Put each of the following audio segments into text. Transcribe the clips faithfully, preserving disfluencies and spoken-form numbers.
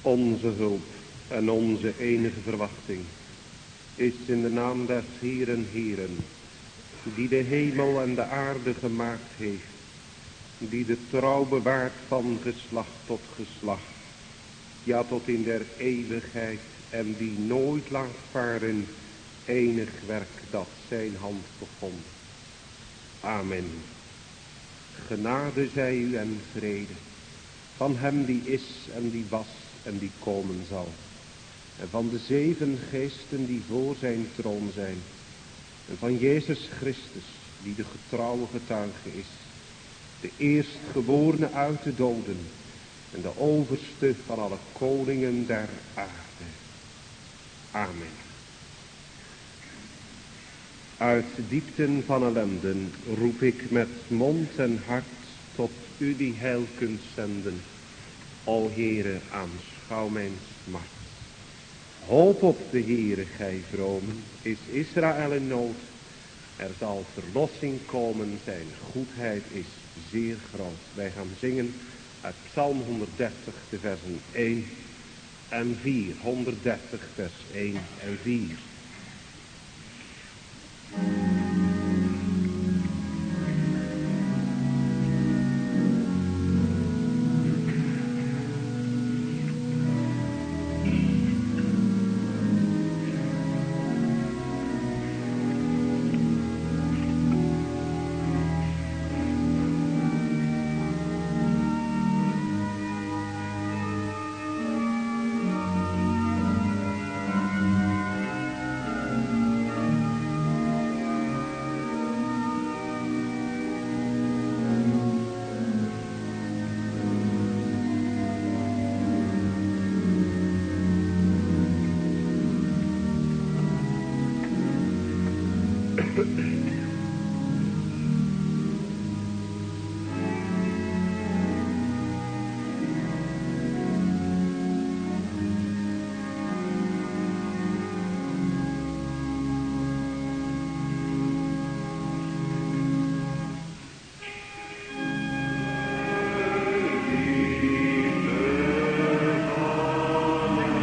Onze hulp en onze enige verwachting is in de naam des Heeren Heeren, die de hemel en de aarde gemaakt heeft, die de trouw bewaart van geslacht tot geslacht, ja tot in der eeuwigheid, en die nooit laat varen enig werk dat zijn hand begon. Amen. Genade zij u en vrede van hem die is en die was en die komen zal, en van de zeven geesten die voor zijn troon zijn, en van Jezus Christus die de getrouwe getuige is, de eerstgeborene uit de doden en de overste van alle koningen der aarde. Amen. Uit diepten van ellenden roep ik met mond en hart tot u die heil kunt zenden. O Heere, aanschouw mijn smart. Hoop op de Heere, gij vromen, is Israël in nood. Er zal verlossing komen, zijn goedheid is zeer groot. Wij gaan zingen uit Psalm honderddertig, de versen één en vier. honderddertig, vers één en vier.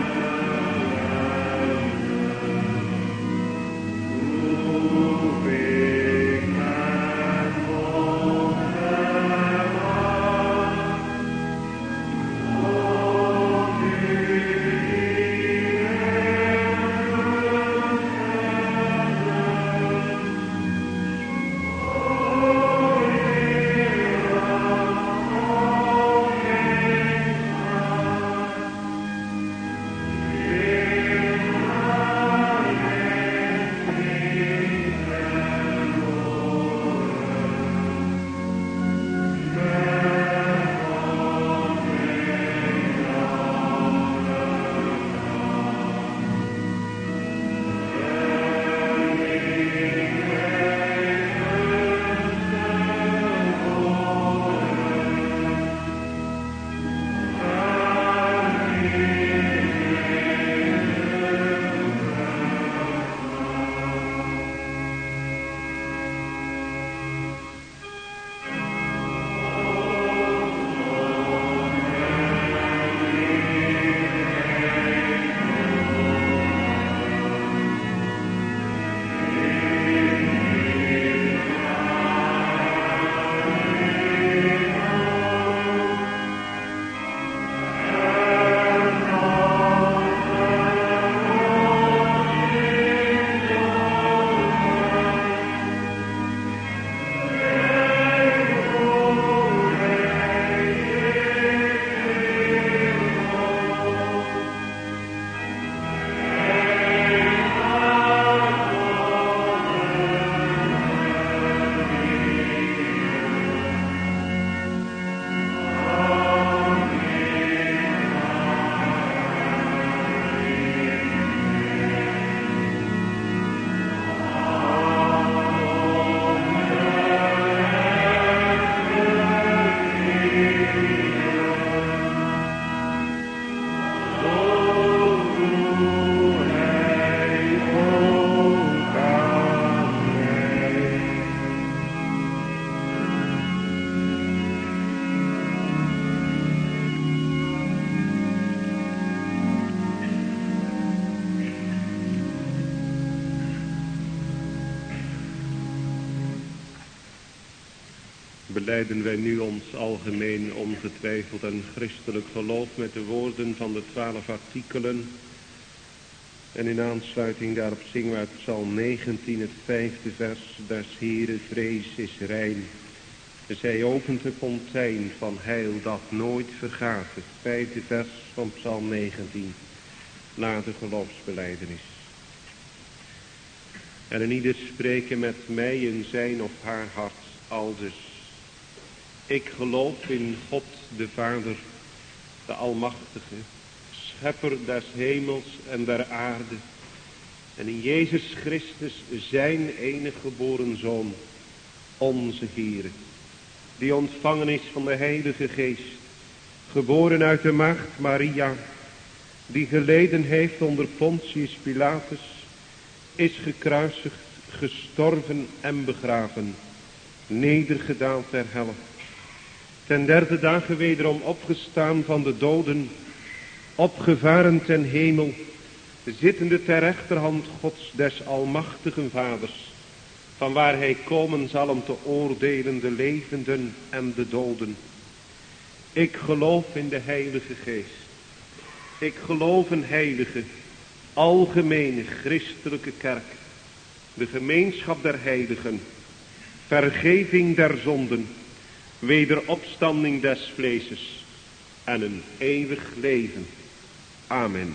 Moving belijden wij nu ons algemeen ongetwijfeld en christelijk geloof met de woorden van de twaalf artikelen. En in aansluiting daarop zingen we uit Psalm negentien, het vijfde vers. Des Heere vrees is rein. Zij opent de fontein van heil dat nooit vergaat. Het vijfde vers van Psalm negentien. Na de geloofsbelijdenis. En een ieder spreken met mij in zijn of haar hart aldus. Ik geloof in God de Vader, de Almachtige, Schepper des hemels en der aarde. En in Jezus Christus zijn enige geboren Zoon, onze Heere, die ontvangen is van de Heilige Geest, geboren uit de maagd Maria, die geleden heeft onder Pontius Pilatus, is gekruisigd, gestorven en begraven, nedergedaald ter helle, ten derde dagen wederom opgestaan van de doden, opgevaren ten hemel, zittende ter rechterhand Gods des almachtigen Vaders, van waar hij komen zal om te oordelen de levenden en de doden. Ik geloof in de Heilige Geest. Ik geloof een heilige, algemene christelijke kerk, de gemeenschap der heiligen, vergeving der zonden, wederopstanding des vleeses en een eeuwig leven. Amen.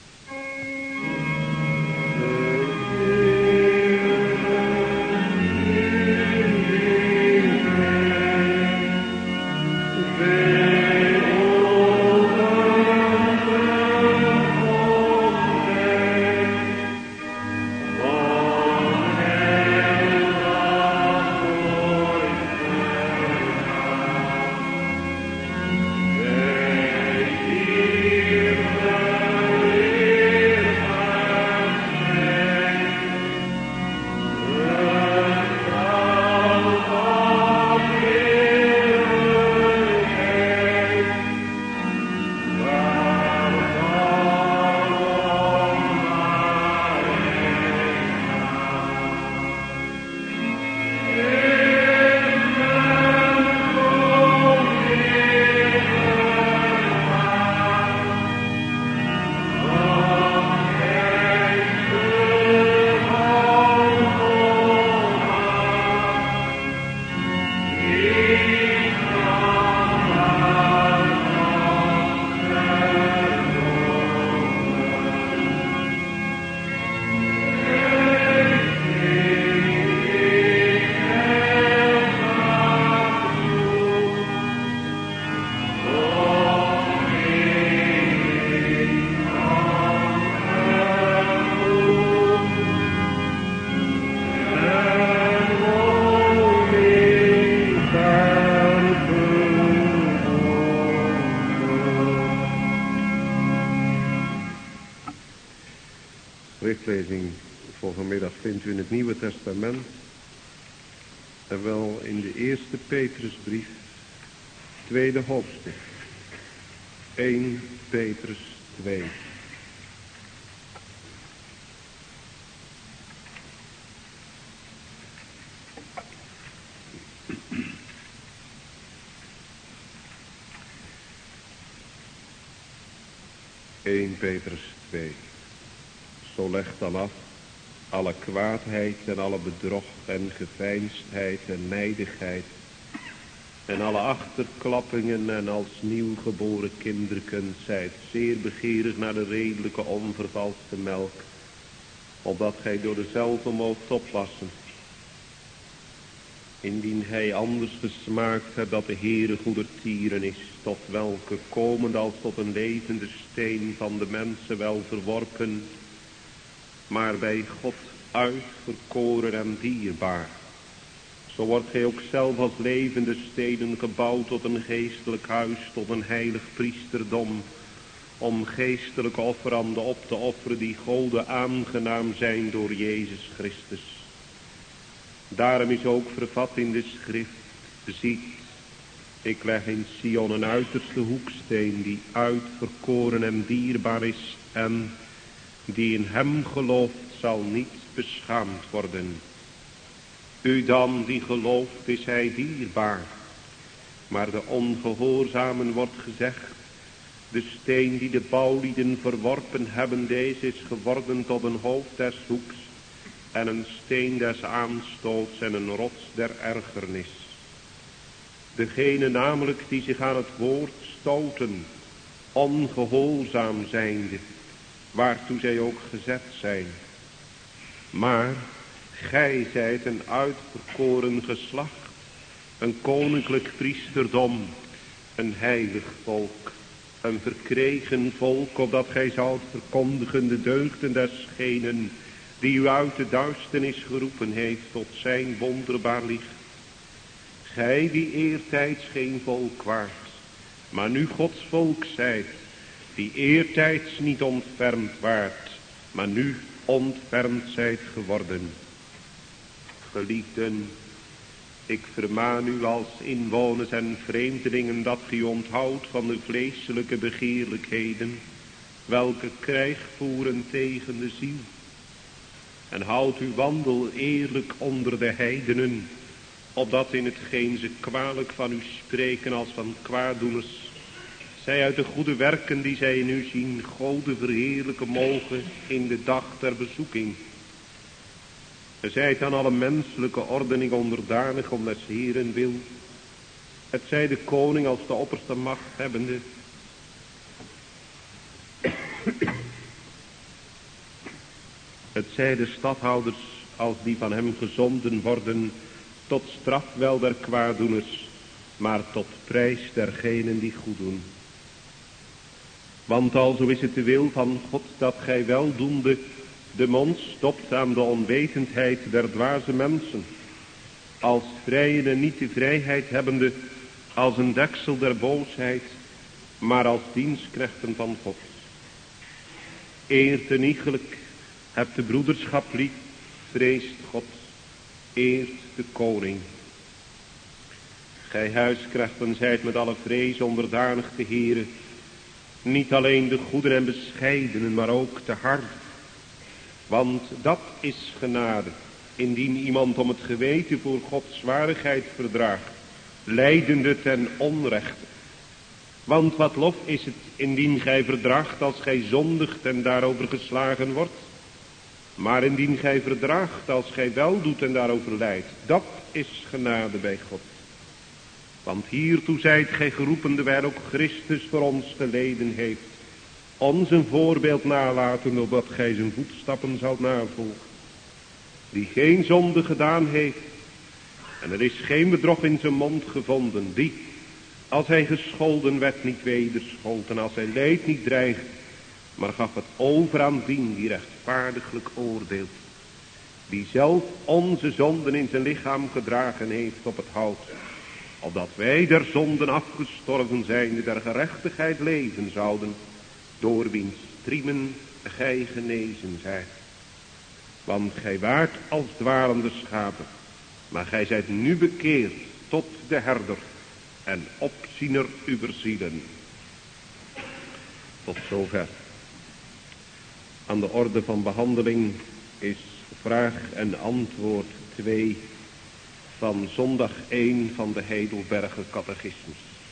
Schriftlezing voor vanmiddag vindt u in het Nieuwe Testament. En wel in de eerste Petrusbrief, tweede hoofdstuk. eerste Petrus twee. eerste Petrus twee. Zo legt dan af alle kwaadheid en alle bedrog en geveinsdheid en nijdigheid en alle achterklappingen en als nieuwgeboren kinderken zijt zeer begeerig naar de redelijke onvervalste melk, opdat gij door dezelfde moogt opwassen. Indien hij anders gesmaakt hebt dat de Heere goedertieren is, tot welke komend als tot een levende steen van de mensen wel verworpen, maar bij God uitverkoren en dierbaar. Zo wordt gij ook zelf als levende steden gebouwd tot een geestelijk huis, tot een heilig priesterdom, om geestelijke offeranden op te offeren die Gode aangenaam zijn door Jezus Christus. Daarom is ook vervat in de schrift, ziet, ik leg in Sion een uiterste hoeksteen die uitverkoren en dierbaar is en die in hem gelooft zal niet beschaamd worden. U dan die gelooft is hij dierbaar, Maar de ongehoorzamen wordt gezegd, de steen die de bouwlieden verworpen hebben, deze is geworden tot een hoofd des hoeks en een steen des aanstoots en een rots der ergernis. Degene namelijk die zich aan het woord stoten, ongehoorzaam zijnde, waartoe zij ook gezet zijn. Maar gij zijt een uitverkoren geslacht, een koninklijk priesterdom, een heilig volk, een verkregen volk, opdat gij zoudt verkondigen de deugden desgenen die u uit de duisternis geroepen heeft tot zijn wonderbaar licht. Gij die eertijds geen volk waart, maar nu Gods volk zijt, die eertijds niet ontfermd waart, maar nu ontfermd zijt geworden. Geliefden, ik vermaan u als inwoners en vreemdelingen dat gij onthoudt van de vleeselijke begeerlijkheden, welke krijg voeren tegen de ziel. En houdt uw wandel eerlijk onder de heidenen, opdat in hetgeen ze kwalijk van u spreken als van kwaaddoeners, zij uit de goede werken die zij in u zien, Gode verheerlijken mogen in de dag der bezoeking. Ge zijt aan alle menselijke ordening onderdanig om des Heeren wil. Het zij de koning als de opperste macht hebbende. Het zij de stadhouders als die van hem gezonden worden, tot straf wel der kwaaddoeners, maar tot prijs dergenen die goed doen. Want alzo is het de wil van God dat gij weldoende de mond stopt aan de onwetendheid der dwaze mensen, als vrijen en niet de vrijheid hebbende, als een deksel der boosheid, maar als dienstknechten van God. Eert en iegelijk, hebt de broederschap lief, vreest God, eert de koning. Gij huisknechten zijt met alle vrees onderdanig te Heere, niet alleen de goeden en bescheidenen, maar ook de harden. Want dat is genade, indien iemand om het geweten voor Gods zwarigheid verdraagt, lijdende ten onrechte. Want wat lof is het, indien gij verdraagt als gij zondigt en daarover geslagen wordt. Maar indien gij verdraagt als gij wel doet en daarover lijdt, dat is genade bij God. Want hiertoe zijt gij geroepen, terwijl ook Christus voor ons geleden heeft, ons een voorbeeld nalaten, opdat gij zijn voetstappen zoudt navolgen. Die geen zonde gedaan heeft, en er is geen bedrog in zijn mond gevonden, die, als hij gescholden werd, niet wederschold, en als hij leed niet dreigt, maar gaf het over aan dien die rechtvaardiglijk oordeelt, die zelf onze zonden in zijn lichaam gedragen heeft op het hout, opdat wij der zonden afgestorven zijnde der gerechtigheid leven zouden, door wiens striemen gij genezen zijt. Want gij waart als dwalende schapen, maar gij zijt nu bekeerd tot de herder en opziener uw zielen. Tot zover. Aan de orde van behandeling is vraag en antwoord twee van zondag één van de Heidelberger Catechismus.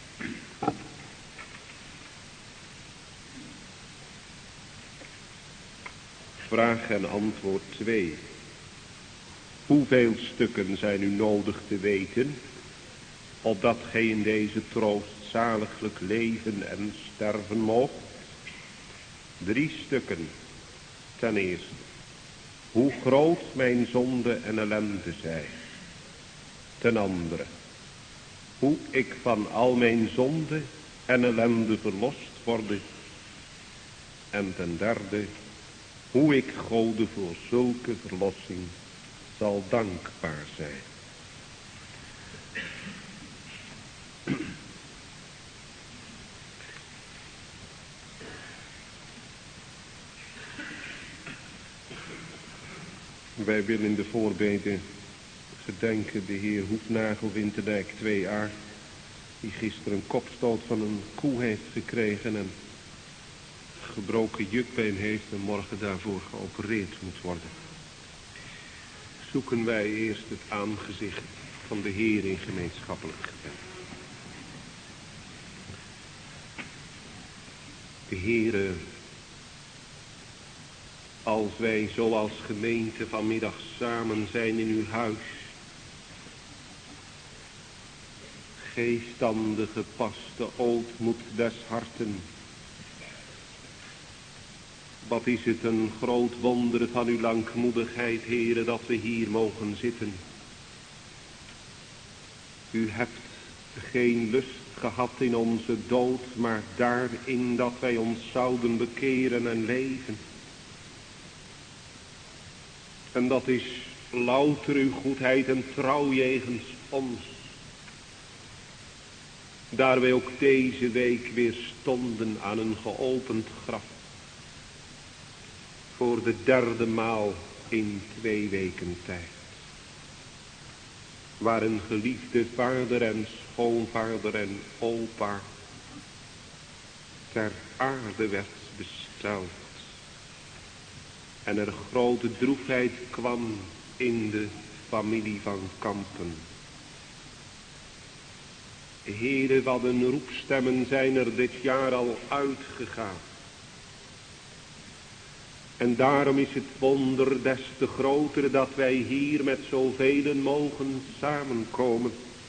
Vraag en antwoord twee. Hoeveel stukken zijn u nodig te weten, opdat gij in deze troost zaliglijk leven en sterven moogt? Drie stukken. Ten eerste, hoe groot mijn zonde en ellende zijn. Ten andere, hoe ik van al mijn zonde en ellende verlost worde. En ten derde, hoe ik Gode voor zulke verlossing zal dankbaar zijn. Wij willen in de voorbeden gedenken de heer Hoefnagel, Winterdijk twee a, die gisteren een kopstoot van een koe heeft gekregen en gebroken jukbeen heeft en morgen daarvoor geopereerd moet worden. Zoeken wij eerst het aangezicht van de Heer in gemeenschappelijk gebed. Heere, als wij zoals gemeente vanmiddag samen zijn in uw huis, geef dan de gepaste ootmoed des harten. Wat is het een groot wonder van uw langmoedigheid, Heere, dat we hier mogen zitten. U hebt geen lust gehad in onze dood, maar daarin dat wij ons zouden bekeren en leven. En dat is louter uw goedheid en trouw jegens ons. Daar wij ook deze week weer stonden aan een geopend graf. Voor de derde maal in twee weken tijd. Waar een geliefde vader en schoonvader en opa ter aarde werd besteld. En er grote droefheid kwam in de familie van Kampen. Heere, wat een roepstemmen zijn er dit jaar al uitgegaan. En daarom is het wonder des te groter dat wij hier met zoveel mogen samenkomen.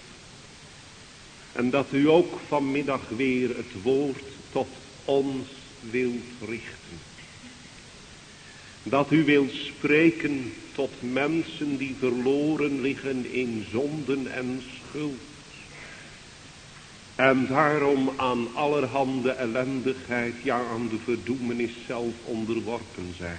En dat u ook vanmiddag weer het woord tot ons wilt richten. Dat u wilt spreken tot mensen die verloren liggen in zonden en schuld. En daarom aan allerhande ellendigheid, ja aan de verdoemenis zelf onderworpen zijn.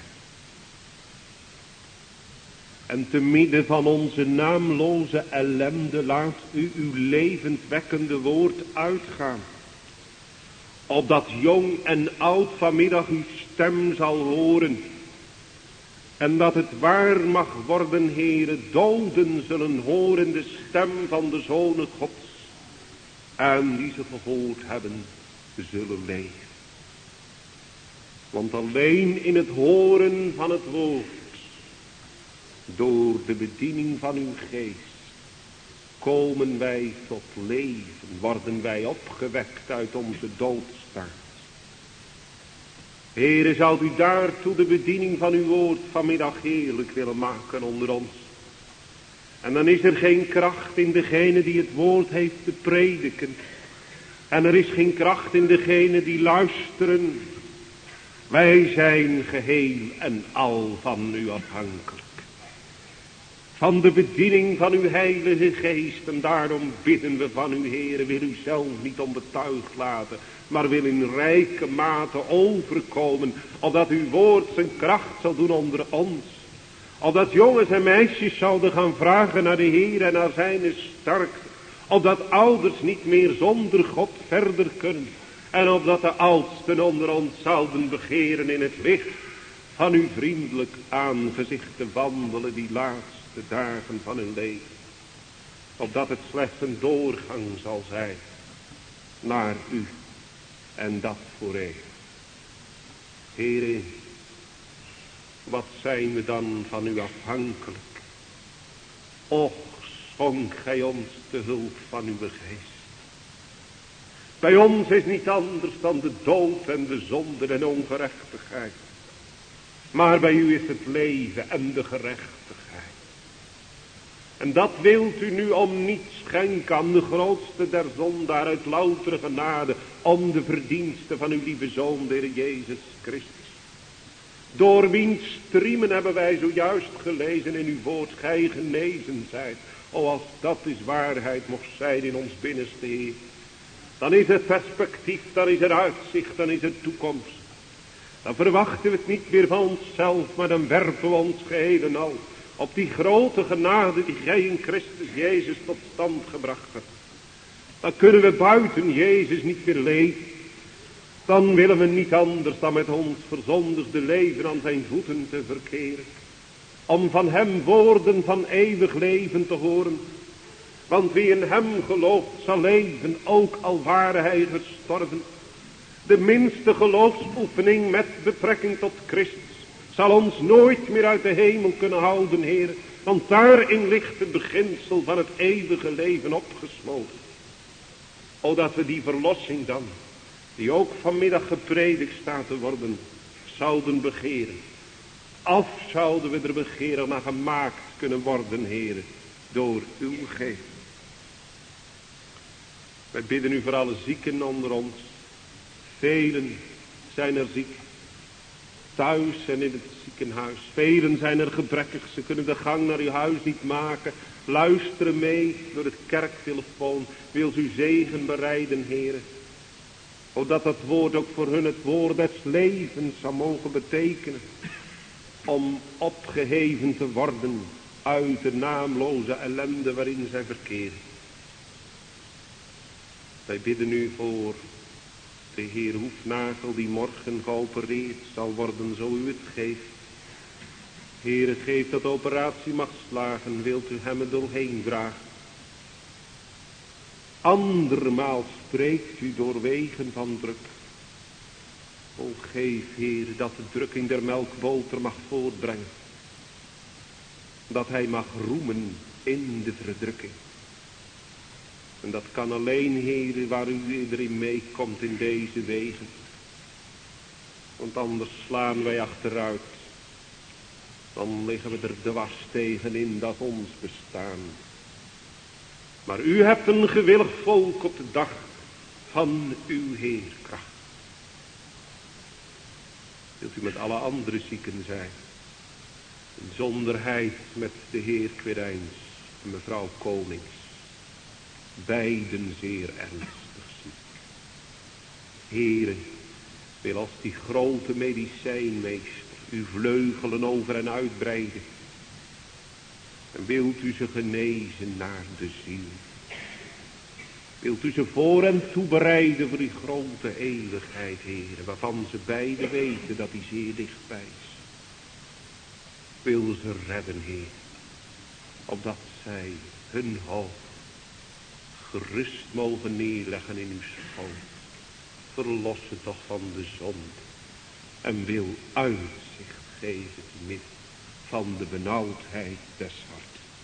En te midden van onze naamloze ellende laat u uw levendwekkende woord uitgaan. Opdat jong en oud vanmiddag uw stem zal horen. En dat het waar mag worden, Heere, doden zullen horen de stem van de Zoon Gods. En die ze gehoord hebben, zullen leven. Want alleen in het horen van het woord, door de bediening van uw geest, komen wij tot leven, worden wij opgewekt uit onze doodstaat. Heere, zou u daartoe de bediening van uw woord vanmiddag heerlijk willen maken onder ons. En dan is er geen kracht in degene die het woord heeft te prediken. En er is geen kracht in degene die luisteren. Wij zijn geheel en al van u afhankelijk. Van de bediening van uw heilige geest. En daarom bidden we van u, Heere, wil u zelf niet onbetuigd laten. Maar wil in rijke mate overkomen. Opdat uw woord zijn kracht zal doen onder ons. Opdat jongens en meisjes zouden gaan vragen naar de Heer en naar zijn sterkte. Opdat ouders niet meer zonder God verder kunnen. En opdat de oudsten onder ons zouden begeren in het licht van uw vriendelijk aangezicht te wandelen die laatste dagen van hun leven. Opdat het slechts een doorgang zal zijn naar u en dat voor eeuwig. Heere, wat zijn we dan van u afhankelijk. Och, schonk gij ons de hulp van uw geest. Bij ons is niet anders dan de dood en de zonde en ongerechtigheid. Maar bij u is het leven en de gerechtigheid. En dat wilt u nu om niet schenken aan de grootste der zondaar uit loutere genade. Om de verdiensten van uw lieve Zoon, de Heer Jezus Christus. Door wiens striemen hebben wij zojuist gelezen in uw woord, gij genezen zijt. O, als dat is waarheid mocht zijn in ons binnenste, Heer. Dan is het perspectief, dan is er uitzicht, dan is het toekomst. Dan verwachten we het niet meer van onszelf, maar dan werpen we ons geheel en al op die grote genade die gij in Christus Jezus tot stand gebracht hebt. Dan kunnen we buiten Jezus niet meer leven. Dan willen we niet anders dan met ons verzondigde leven aan zijn voeten te verkeren. Om van hem woorden van eeuwig leven te horen. Want wie in hem gelooft zal leven, ook al ware hij gestorven. De minste geloofsoefening met betrekking tot Christus zal ons nooit meer uit de hemel kunnen houden, Heer. Want daarin ligt het beginsel van het eeuwige leven opgesloten. O, dat we die verlossing dan die ook vanmiddag gepredikt staat te worden, zouden begeren. Of zouden we er begeren naar gemaakt kunnen worden, Heere, door uw geest. Wij bidden u voor alle zieken onder ons. Velen zijn er ziek, thuis en in het ziekenhuis. Velen zijn er gebrekkig, ze kunnen de gang naar uw huis niet maken. Luisteren mee door het kerktelefoon. Wilt u zegen bereiden, Heere. Zodat dat woord ook voor hun het woord des levens zou mogen betekenen. Om opgeheven te worden uit de naamloze ellende waarin zij verkeren. Wij bidden u voor de Heer Hoefnagel die morgen geopereerd zal worden, zo u het geeft. Heere, geef dat de operatie mag slagen, wilt u hem er doorheen dragen. Andermaal spreekt u door wegen van druk. O geef, Heer, dat de drukking der melkboter mag voortbrengen. Dat hij mag roemen in de verdrukking. En dat kan alleen, Heer, waar u erin meekomt in deze wegen. Want anders slaan wij achteruit. Dan liggen we er dwars tegenin, dat ons bestaan. Maar u hebt een gewillig volk op de dag van uw Heerkracht. Wilt u met alle andere zieken zijn. In zonderheid met de Heer Querijns en mevrouw Konings. Beiden zeer ernstig ziek. Heere, wil als die grote medicijnmeester uw vleugelen over en uitbreiden. En wilt u ze genezen naar de ziel. Wilt u ze voor en toebereiden voor die grote eeuwigheid, Heere, waarvan ze beiden weten dat die zeer dichtbij is. Wil ze redden, Heer, opdat zij hun hoofd gerust mogen neerleggen in uw schoot. Verlos ze toch van de zonde. En wil uitzicht geven te midden van de benauwdheid des harten.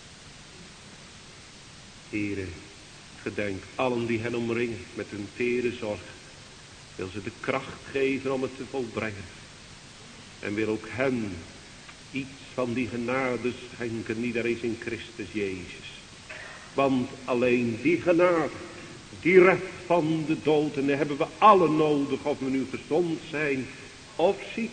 Heere, gedenk allen die hen omringen met hun tere zorg. Wil ze de kracht geven om het te volbrengen. En wil ook hen iets van die genade schenken die er is in Christus Jezus. Want alleen die genade, die redt van de dood. En die hebben we alle nodig, of we nu gezond zijn of ziek.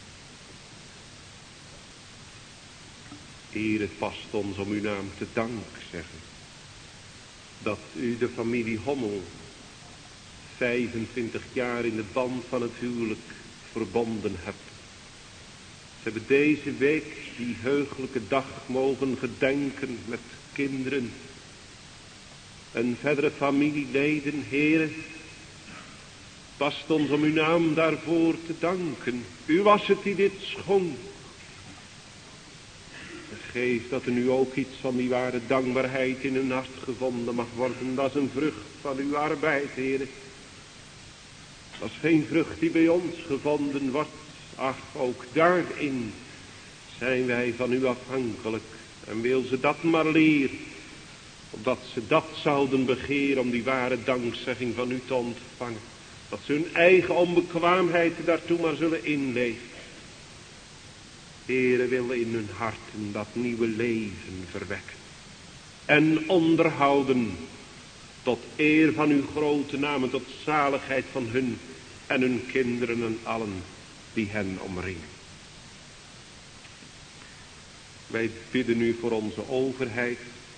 Heer, het past ons om uw naam te dank zeggen. Dat u de familie Hommel vijfentwintig jaar in de band van het huwelijk verbonden hebt. Ze hebben deze week die heugelijke dag mogen gedenken met kinderen en verdere familieleden. Heere, past ons om uw naam daarvoor te danken. U was het die dit schonk. Geef dat er nu ook iets van die ware dankbaarheid in hun hart gevonden mag worden. Dat is een vrucht van uw arbeid, Heere. Dat is geen vrucht die bij ons gevonden wordt. Ach, ook daarin zijn wij van u afhankelijk. En wil ze dat maar leren. Opdat ze dat zouden begeren om die ware dankzegging van u te ontvangen. Dat ze hun eigen onbekwaamheid daartoe maar zullen inleven. Heere, wil in hun harten dat nieuwe leven verwekken. En onderhouden tot eer van uw grote naam en tot zaligheid van hun en hun kinderen en allen die hen omringen. Wij bidden u voor onze overheid,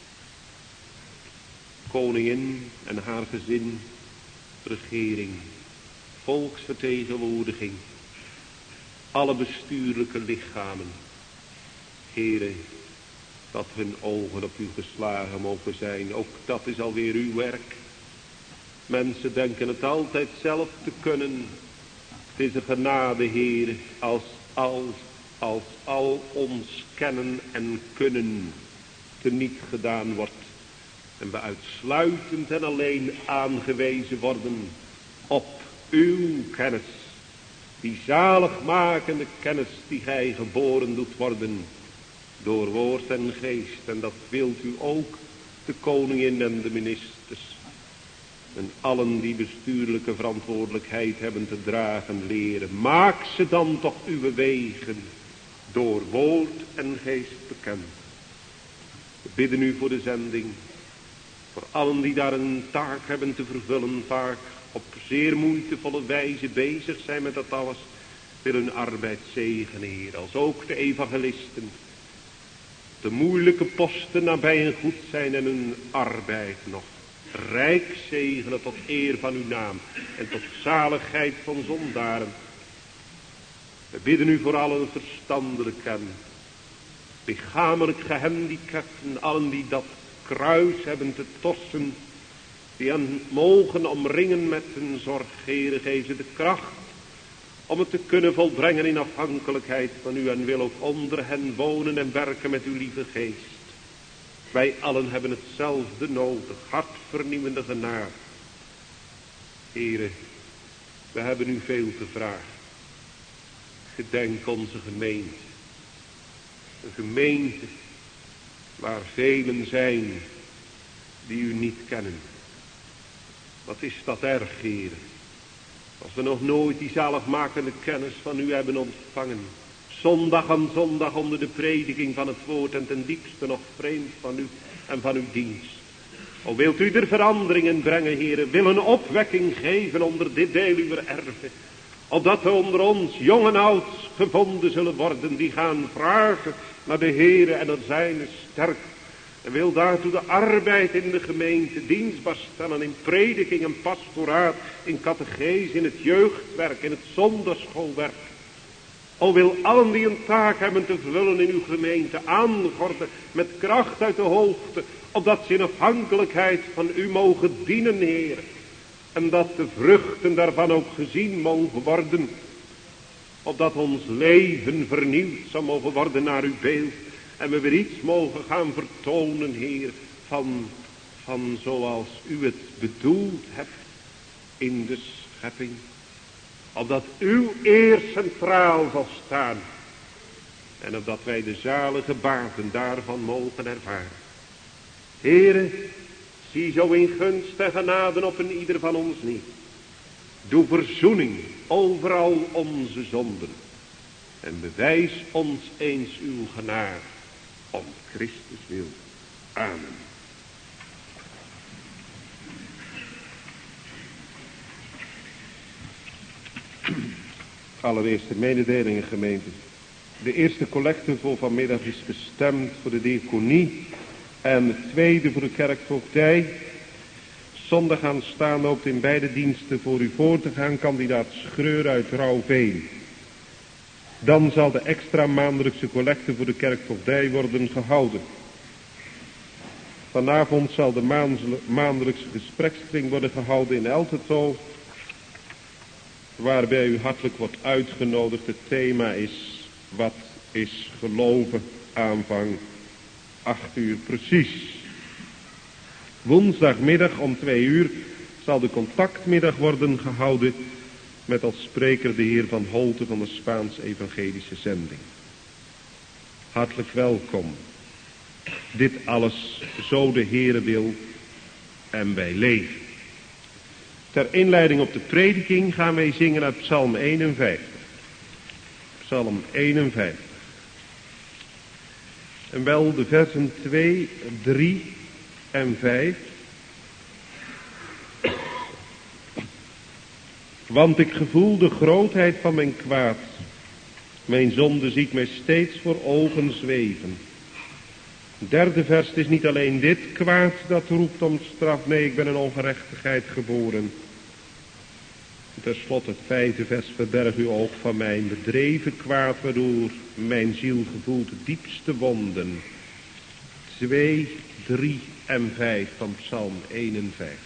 koningin en haar gezin, regering, volksvertegenwoordiging, alle bestuurlijke lichamen. Heere, dat hun ogen op u geslagen mogen zijn, ook dat is alweer uw werk. Mensen denken het altijd zelf te kunnen. Het is een genade, Heere, als, als, als al ons kennen en kunnen teniet gedaan wordt. En we uitsluitend en alleen aangewezen worden op uw kennis. Die zaligmakende kennis die gij geboren doet worden door woord en geest. En dat wilt u ook de koningin en de ministers. En allen die bestuurlijke verantwoordelijkheid hebben te dragen leren. Maak ze dan toch uw wegen door woord en geest bekend. We bidden u voor de zending. Voor allen die daar een taak hebben te vervullen. Vaak op zeer moeitevolle wijze bezig zijn met dat alles. Wil hun arbeid zegenen, Heer. Als ook de evangelisten. De moeilijke posten nabij en goed zijn en hun arbeid nog rijk zegenen tot eer van uw naam en tot zaligheid van zondaren. We bidden u voor allen verstandelijk en lichamelijk gehandicapten, allen die dat kruis hebben te torsen, die hen mogen omringen met hun zorg. Heere, geef ze de kracht om het te kunnen volbrengen in afhankelijkheid van u en wil ook onder hen wonen en werken met uw lieve geest. Wij allen hebben hetzelfde nodig, hartvernieuwende genade. Heere, we hebben u veel te vragen. Gedenk onze gemeente. Een gemeente waar velen zijn die u niet kennen. Wat is dat erg, Heere. Als we nog nooit die zaligmakende kennis van u hebben ontvangen. Zondag aan zondag onder de prediking van het woord en ten diepste nog vreemd van u en van uw dienst. O wilt u er veranderingen brengen, Heere. Wil een opwekking geven onder dit deel uw erven. Opdat er onder ons jong en oud gevonden zullen worden die gaan vragen naar de Heere en naar zijne sterk. En wil daartoe de arbeid in de gemeente dienstbaar stellen in prediking en pastoraat, in catechese, in het jeugdwerk, in het zondagschoolwerk. O wil allen die een taak hebben te vervullen in uw gemeente aangorden met kracht uit de hoogte, opdat ze in afhankelijkheid van u mogen dienen, Heer. En dat de vruchten daarvan ook gezien mogen worden, opdat ons leven vernieuwd zal mogen worden naar uw beeld. En we weer iets mogen gaan vertonen, Heer, van, van zoals u het bedoeld hebt in de schepping. Opdat uw eer centraal zal staan. En opdat wij de zalige baten daarvan mogen ervaren. Heere, zie zo in gunst en genade op een ieder van ons niet. Doe verzoening overal onze zonden. En bewijs ons eens uw genade. Om Christus wil. Amen. Allereerst de mededelingen, gemeente. De eerste collecte voor vanmiddag is bestemd voor de diaconie. En de tweede voor de kerkvoogdij. Zondag aanstaan loopt in beide diensten voor u voor te gaan kandidaat Schreur uit Rauwveen. Dan zal de extra maandelijkse collecte voor de kerkvoogdij worden gehouden. Vanavond zal de maandelijkse gesprekskring worden gehouden in Elterto, waarbij u hartelijk wordt uitgenodigd. Het thema is, wat is geloven? Aanvang acht uur precies. Woensdagmiddag om twee uur zal de contactmiddag worden gehouden met als spreker de heer Van Holte van de Spaans-evangelische zending. Hartelijk welkom. Dit alles zo de Heere wil en wij leven. Ter inleiding op de prediking gaan wij zingen uit Psalm eenenvijftig. Psalm eenenvijftig. En wel de versen twee, drie en vijf. Want ik gevoel de grootheid van mijn kwaad. Mijn zonde ziet mij steeds voor ogen zweven. Derde vers, het is niet alleen dit kwaad dat roept om straf. Nee, ik ben in ongerechtigheid geboren. Ten slotte het vijfde vers, verberg uw oog van mijn bedreven kwaad, waardoor mijn ziel gevoelt de diepste wonden. Twee, drie en vijf van Psalm eenenvijftig.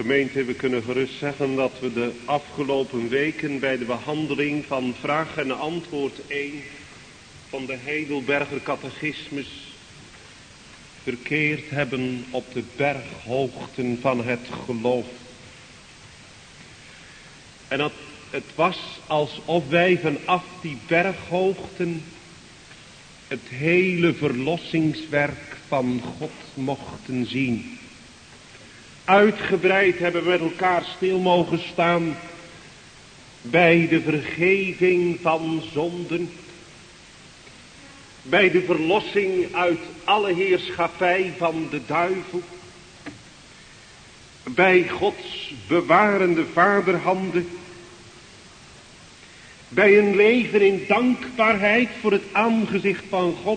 Gemeente, we kunnen gerust zeggen dat we de afgelopen weken bij de behandeling van vraag en antwoord één van de Heidelberger Catechismus verkeerd hebben op de berghoogten van het geloof. En dat het was alsof wij vanaf die berghoogten het hele verlossingswerk van God mochten zien. Uitgebreid hebben we met elkaar stil mogen staan bij de vergeving van zonden, bij de verlossing uit alle heerschappij van de duivel, bij Gods bewarende vaderhanden, bij een leven in dankbaarheid voor het aangezicht van God.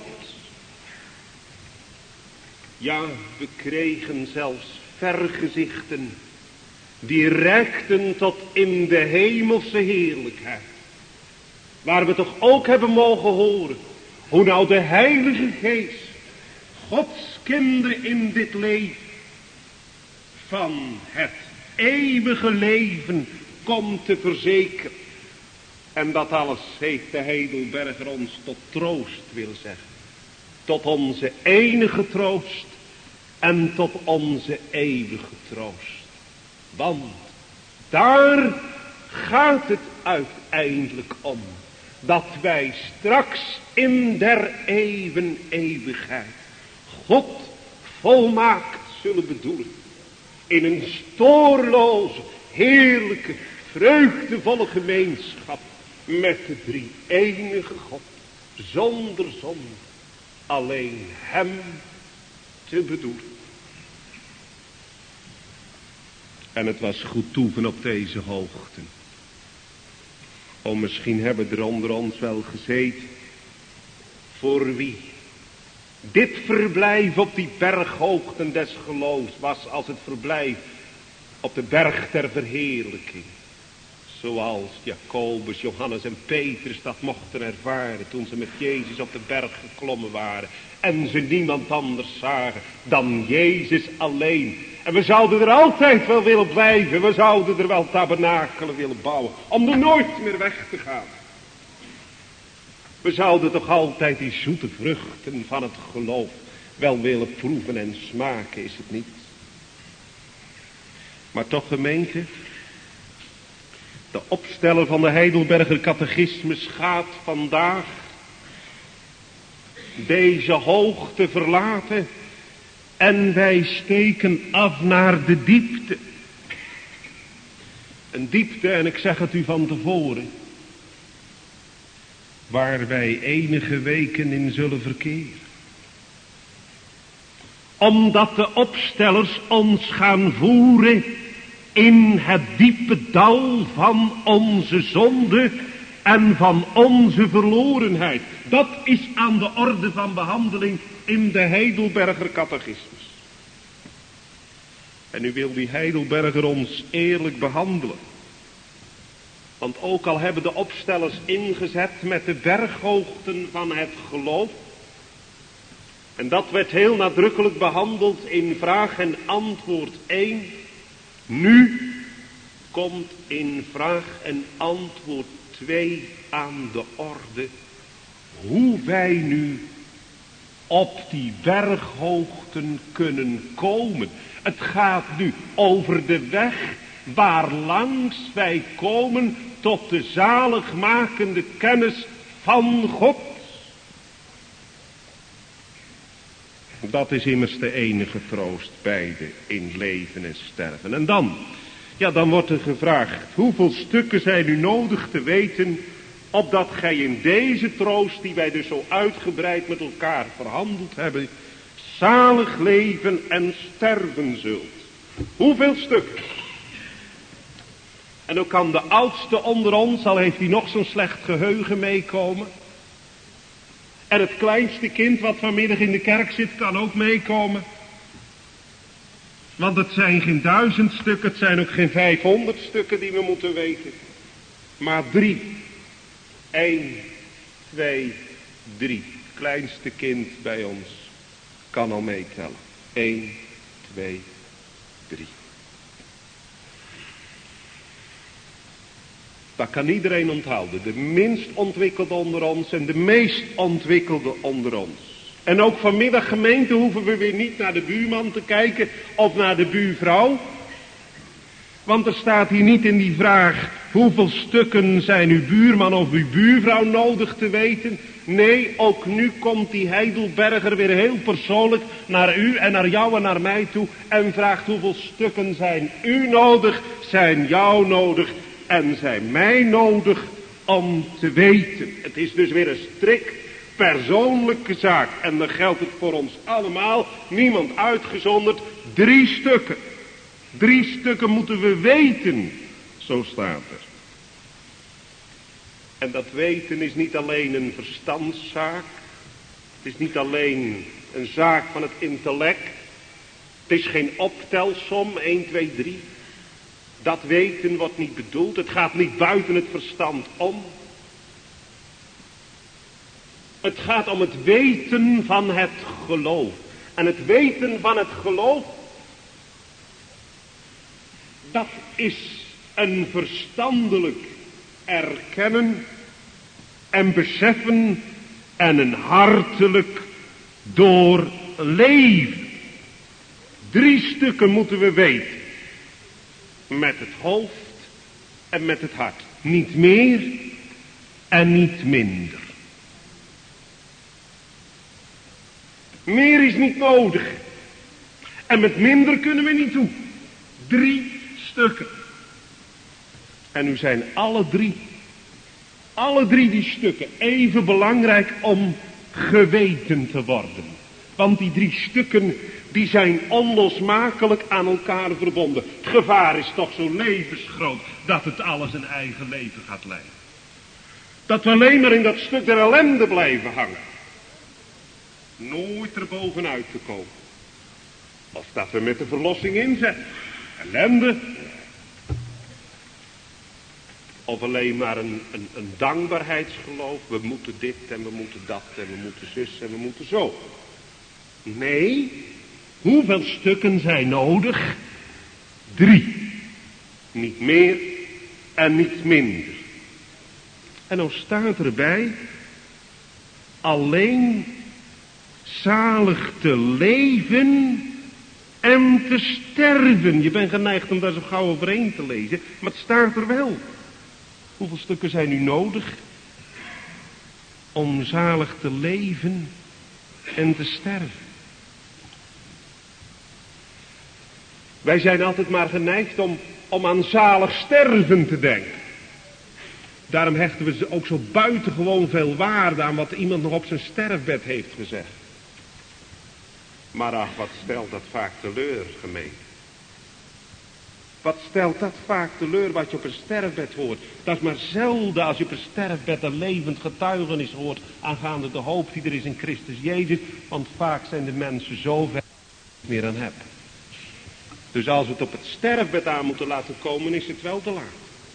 Ja, we kregen zelfs vergezichten die rekten tot in de hemelse heerlijkheid. Waar we toch ook hebben mogen horen hoe nou de Heilige Geest Gods kinderen in dit leven van het eeuwige leven komt te verzekeren. En dat alles heeft de Heidelberger ons tot troost willen zeggen. Tot onze enige troost en tot onze eeuwige troost. Want daar gaat het uiteindelijk om. Dat wij straks in der eeuwen eeuwigheid God volmaakt zullen bedoelen. In een spoorloze, heerlijke, vreugdevolle gemeenschap met de drie enige God. Zonder zonde, alleen hem te bedoelen. En het was goed toeven op deze hoogten. Oh, misschien hebben er onder ons wel gezeten voor wie dit verblijf op die berghoogten des geloofs was als het verblijf op de berg ter verheerlijking. Zoals Jacobus, Johannes en Petrus dat mochten ervaren toen ze met Jezus op de berg geklommen waren. En ze niemand anders zagen dan Jezus alleen. En we zouden er altijd wel willen blijven. We zouden er wel tabernakelen willen bouwen. Om er nooit meer weg te gaan. We zouden toch altijd die zoete vruchten van het geloof wel willen proeven en smaken, is het niet? Maar toch, gemeente, de opsteller van de Heidelberger Catechismus gaat vandaag deze hoogte verlaten en wij steken af naar de diepte. Een diepte, en ik zeg het u van tevoren, waar wij enige weken in zullen verkeren. Omdat de opstellers ons gaan voeren in het diepe dal van onze zonde en van onze verlorenheid. Dat is aan de orde van behandeling in de Heidelberger Catechismus. En nu wil die Heidelberger ons eerlijk behandelen. Want ook al hebben de opstellers ingezet met de berghoogten van het geloof. En dat werd heel nadrukkelijk behandeld in vraag en antwoord één. Nu komt in vraag en antwoord twee aan de orde. Hoe wij nu op die berghoogten kunnen komen. Het gaat nu over de weg waarlangs wij komen tot de zaligmakende kennis van God. Dat is immers de enige troost beide in leven en sterven. En dan, ja dan wordt er gevraagd, hoeveel stukken zijn nu nodig te weten, opdat gij in deze troost, die wij dus zo uitgebreid met elkaar verhandeld hebben, zalig leven en sterven zult. Hoeveel stukken? En ook kan de oudste onder ons, al heeft hij nog zo'n slecht geheugen, meekomen. En het kleinste kind wat vanmiddag in de kerk zit, kan ook meekomen. Want het zijn geen duizend stukken, het zijn ook geen vijfhonderd stukken die we moeten weten. Maar drie. Eén, twee, drie. Het kleinste kind bij ons kan al meetellen. Eén, twee, drie. Dat kan iedereen onthouden. De minst ontwikkelde onder ons en de meest ontwikkelde onder ons. En ook vanmiddag gemeente hoeven we weer niet naar de buurman te kijken of naar de buurvrouw. Want er staat hier niet in die vraag hoeveel stukken zijn uw buurman of uw buurvrouw nodig te weten. Nee, ook nu komt die Heidelberger weer heel persoonlijk naar u en naar jou en naar mij toe. En vraagt hoeveel stukken zijn u nodig, zijn jou nodig en zijn mij nodig om te weten. Het is dus weer een strikt persoonlijke zaak. En dan geldt het voor ons allemaal, niemand uitgezonderd, drie stukken. Drie stukken moeten we weten, zo staat er. En dat weten is niet alleen een verstandszaak. Het is niet alleen een zaak van het intellect. Het is geen optelsom, één, twee, drie. Dat weten wordt niet bedoeld. Het gaat niet buiten het verstand om. Het gaat om het weten van het geloof. En het weten van het geloof, dat is een verstandelijk erkennen en beseffen en een hartelijk doorleven. Drie stukken moeten we weten. Met het hoofd en met het hart. Niet meer en niet minder. Meer is niet nodig. En met minder kunnen we niet toe. Drie stukken. En nu zijn alle drie, alle drie die stukken even belangrijk om geweten te worden. Want die drie stukken, die zijn onlosmakelijk aan elkaar verbonden. Het gevaar is toch zo levensgroot dat het alles een eigen leven gaat leiden. Dat we alleen maar in dat stuk der ellende blijven hangen. Nooit er bovenuit te komen. Of dat we met de verlossing inzetten. Ellende. Of alleen maar een, een, een dankbaarheidsgeloof. We moeten dit en we moeten dat en we moeten zus en we moeten zo. Nee. Hoeveel stukken zijn nodig? Drie. Niet meer en niet minder. En dan staat erbij. Alleen zalig te leven en te sterven. Je bent geneigd om daar zo gauw overheen te lezen. Maar het staat er wel. Hoeveel stukken zijn nu nodig om zalig te leven en te sterven? Wij zijn altijd maar geneigd om, om aan zalig sterven te denken. Daarom hechten we ook zo buitengewoon veel waarde aan wat iemand nog op zijn sterfbed heeft gezegd. Maar ach, wat stelt dat vaak teleur, gemeente. Wat stelt dat vaak teleur wat je op een sterfbed hoort. Dat is maar zelden als je op een sterfbed een levend getuigenis hoort aangaande de hoop die er is in Christus Jezus. Want vaak zijn de mensen zo ver meer aan hebben. Dus als we het op het sterfbed aan moeten laten komen, is het wel te laat.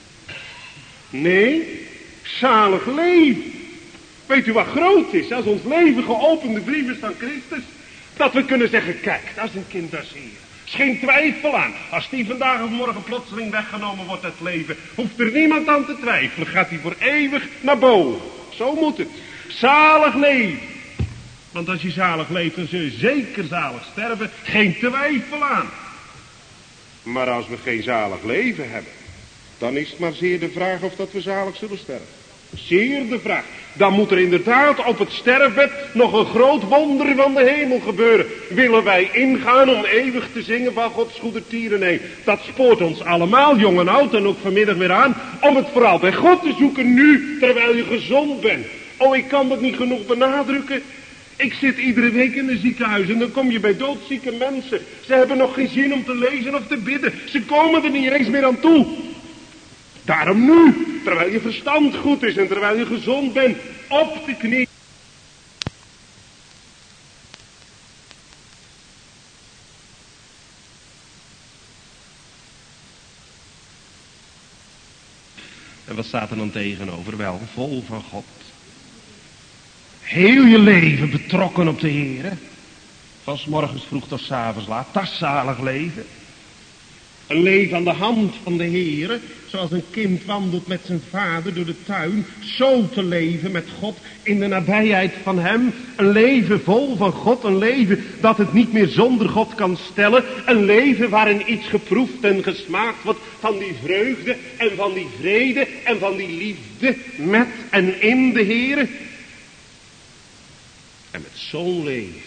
Nee, zalig leven. Weet u wat groot is? Als ons leven geopende brief is van Christus. Dat we kunnen zeggen, kijk, dat is een kind des Heeren. Er is geen twijfel aan. Als die vandaag of morgen plotseling weggenomen wordt uit het leven, hoeft er niemand aan te twijfelen. Gaat hij voor eeuwig naar boven. Zo moet het. Zalig leven. Want als je zalig leeft, dan zul je zeker zalig sterven. Geen twijfel aan. Maar als we geen zalig leven hebben, dan is het maar zeer de vraag of dat we zalig zullen sterven. Zeer de vraag. Dan moet er inderdaad op het sterfbed nog een groot wonder van de hemel gebeuren. Willen wij ingaan om eeuwig te zingen van Gods goede tieren? Nee, dat spoort ons allemaal, jong en oud en ook vanmiddag weer aan, om het vooral bij God te zoeken nu, terwijl je gezond bent. Oh, ik kan dat niet genoeg benadrukken. Ik zit iedere week in een ziekenhuis en dan kom je bij doodzieke mensen. Ze hebben nog geen zin om te lezen of te bidden. Ze komen er niet eens meer aan toe. Daarom nu, terwijl je verstand goed is en terwijl je gezond bent, op de knie. En wat staat er dan tegenover? Wel, vol van God. Heel je leven betrokken op de Heer. Van 's morgens vroeg tot 's avonds laat. Dat is zalig leven. Een leven aan de hand van de Heere, zoals een kind wandelt met zijn vader door de tuin. Zo te leven met God in de nabijheid van hem. Een leven vol van God, een leven dat het niet meer zonder God kan stellen. Een leven waarin iets geproefd en gesmaakt wordt van die vreugde en van die vrede en van die liefde met en in de Heere. En met zo'n leven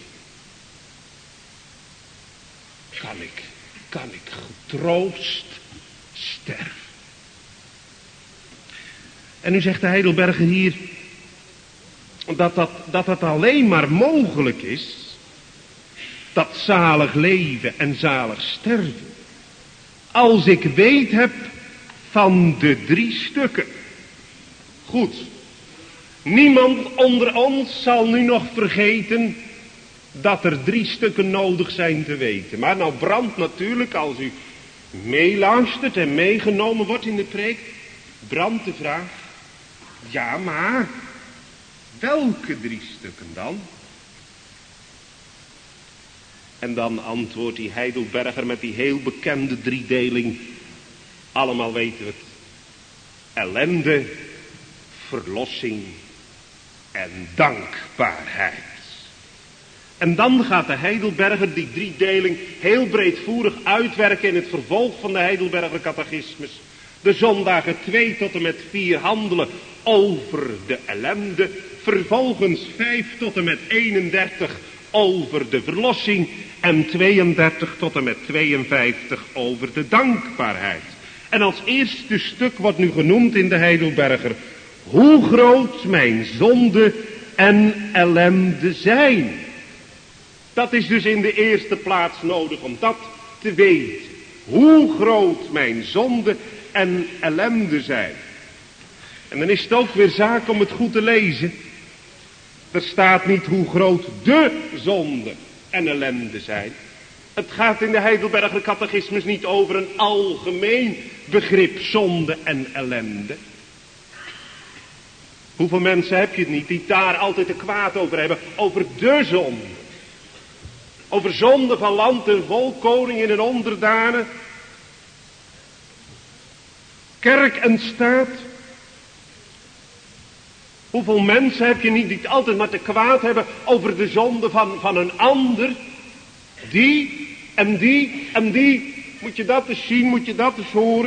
kan ik, kan ik getroost sterven. En nu zegt de Heidelberger hier dat dat, dat dat alleen maar mogelijk is, dat zalig leven en zalig sterven, als ik weet heb van de drie stukken. Goed, niemand onder ons zal nu nog vergeten dat er drie stukken nodig zijn te weten. Maar nou brandt natuurlijk, als u meeluistert en meegenomen wordt in de preek, brandt de vraag: ja, maar welke drie stukken dan? En dan antwoordt die Heidelberger met die heel bekende driedeling. Allemaal weten we het. Ellende, verlossing en dankbaarheid. En dan gaat de Heidelberger die driedeling heel breedvoerig uitwerken in het vervolg van de Heidelberger catechismus. De zondagen twee tot en met vier handelen over de ellende. Vervolgens vijf tot en met eenendertig over de verlossing. En tweeëndertig tot en met tweeënvijftig over de dankbaarheid. En als eerste stuk wordt nu genoemd in de Heidelberger: hoe groot mijn zonde en ellende zijn. Dat is dus in de eerste plaats nodig om dat te weten. Hoe groot mijn zonde en ellende zijn. En dan is het ook weer zaak om het goed te lezen. Er staat niet hoe groot de zonde en ellende zijn. Het gaat in de Heidelberger catechismus niet over een algemeen begrip zonde en ellende. Hoeveel mensen heb je het niet die daar altijd te kwaad over hebben? Over de zonde. Over zonde van land en volk, koningen en onderdanen. Kerk en staat. Hoeveel mensen heb je niet die het altijd maar te kwaad hebben over de zonde van, van een ander. Die en die en die. Moet je dat eens zien, moet je dat eens horen.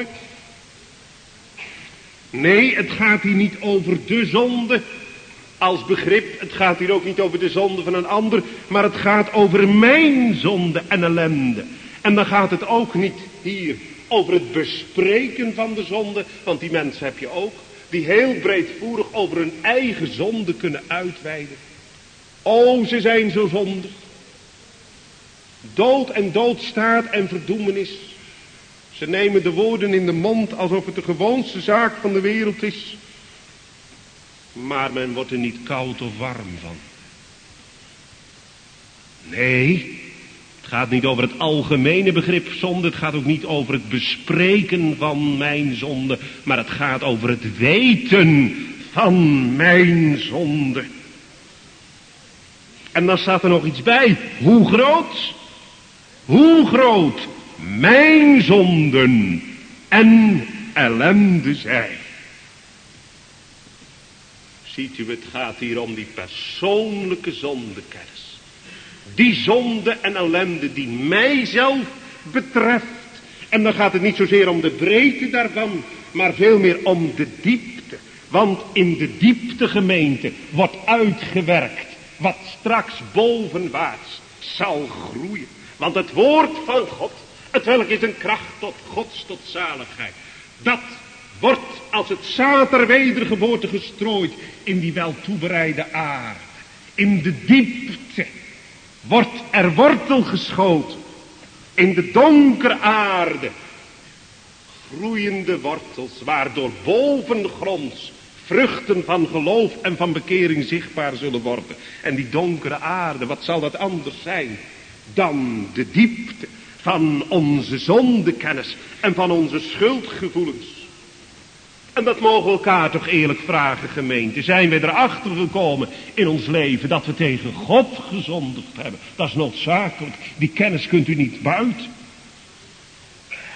Nee, het gaat hier niet over de zonde als begrip. Het gaat hier ook niet over de zonde van een ander. Maar het gaat over mijn zonde en ellende. En dan gaat het ook niet hier over het bespreken van de zonde. Want die mensen heb je ook. Die heel breedvoerig over hun eigen zonde kunnen uitweiden. O, ze zijn zo zondig. Dood en doodstaat en verdoemenis. Ze nemen de woorden in de mond alsof het de gewoonste zaak van de wereld is. Maar men wordt er niet koud of warm van. Nee, het gaat niet over het algemene begrip zonde. Het gaat ook niet over het bespreken van mijn zonde. Maar het gaat over het weten van mijn zonde. En dan staat er nog iets bij. Hoe groot? Hoe groot mijn zonden en ellende zijn. Ziet u, het gaat hier om die persoonlijke zondekennis. Die zonde en ellende die mijzelf betreft. En dan gaat het niet zozeer om de breedte daarvan, maar veel meer om de diepte. Want in de diepte, gemeente, wordt uitgewerkt wat straks bovenwaarts zal groeien. Want het woord van God, het welk is een kracht tot Gods tot zaligheid. Dat wordt als het zaad der wedergeboorte gestrooid in die wel toebereide aarde. In de diepte wordt er wortel geschoten. In de donkere aarde groeiende wortels, waardoor bovengronds vruchten van geloof en van bekering zichtbaar zullen worden. En die donkere aarde, wat zal dat anders zijn dan de diepte van onze zondekennis en van onze schuldgevoelens. En dat mogen we elkaar toch eerlijk vragen, gemeente. Zijn we erachter gekomen in ons leven dat we tegen God gezondigd hebben? Dat is noodzakelijk. Die kennis kunt u niet buiten.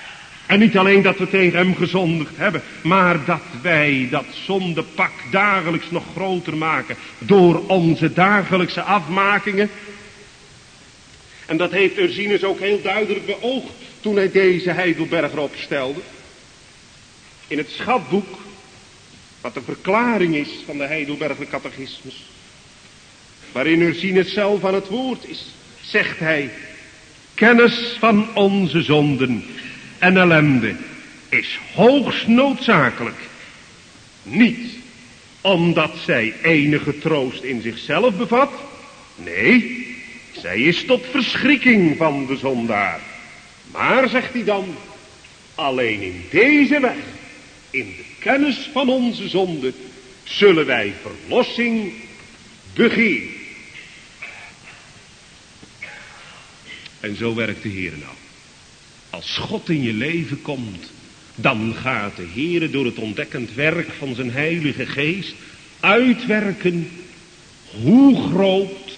En niet alleen dat we tegen hem gezondigd hebben, maar dat wij dat zondepak dagelijks nog groter maken door onze dagelijkse afmakingen. En dat heeft Ursinus ook heel duidelijk beoogd toen hij deze Heidelberger opstelde. In het schatboek, wat de verklaring is van de Heidelberger catechismus, waarin Ursinus zelf aan het woord is, zegt hij: kennis van onze zonden en ellende is hoogst noodzakelijk. Niet omdat zij enige troost in zichzelf bevat. Nee, zij is tot verschrikking van de zondaar. Maar, zegt hij dan, alleen in deze weg, in de kennis van onze zonde, zullen wij verlossing begeren. En zo werkt de Heer nou. Als God in je leven komt, dan gaat de Heer door het ontdekkend werk van zijn Heilige Geest uitwerken hoe groot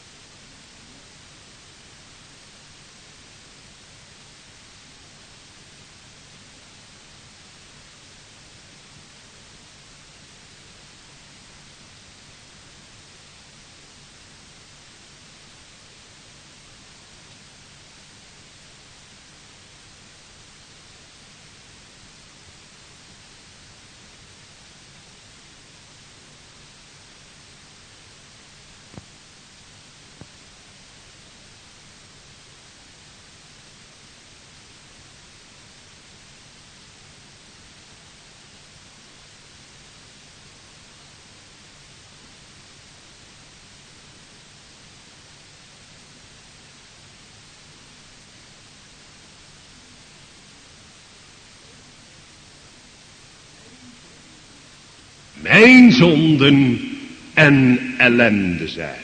mijn zonden en ellende zijn.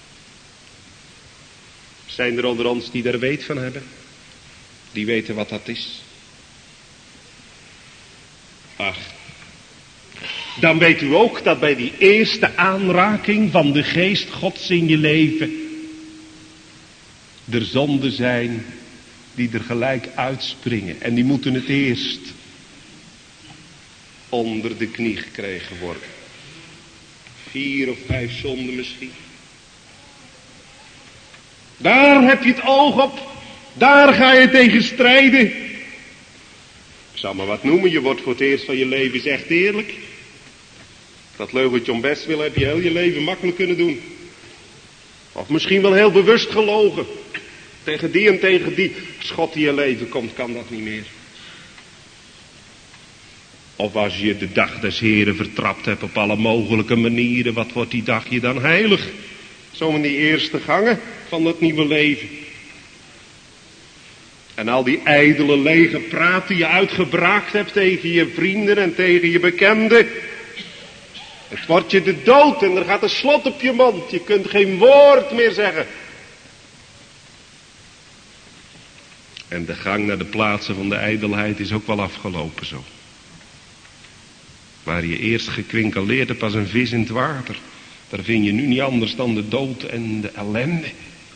Zijn er onder ons die daar weet van hebben? Die weten wat dat is? Ach, dan weet u ook dat bij die eerste aanraking van de geest Gods in je leven er zonden zijn die er gelijk uitspringen. En die moeten het eerst onder de knie gekregen worden. Vier of vijf zonden misschien. Daar heb je het oog op. Daar ga je tegen strijden. Ik zal maar wat noemen. Je wordt voor het eerst van je leven is echt eerlijk. Dat leugentje om best wil heb je heel je leven makkelijk kunnen doen. Of misschien wel heel bewust gelogen. Tegen die en tegen die. Als God in je leven komt, kan dat niet meer. Of als je de dag des Heren vertrapt hebt op alle mogelijke manieren, wat wordt die dag je dan heilig? Zo in die eerste gangen van dat nieuwe leven. En al die ijdele lege praat die je uitgebraakt hebt tegen je vrienden en tegen je bekenden. Het wordt je de dood en er gaat een slot op je mond. Je kunt geen woord meer zeggen. En de gang naar de plaatsen van de ijdelheid is ook wel afgelopen zo. Waar je eerst gekwinkeleerd hebt als een vis in het water. Daar vind je nu niet anders dan de dood en de ellende.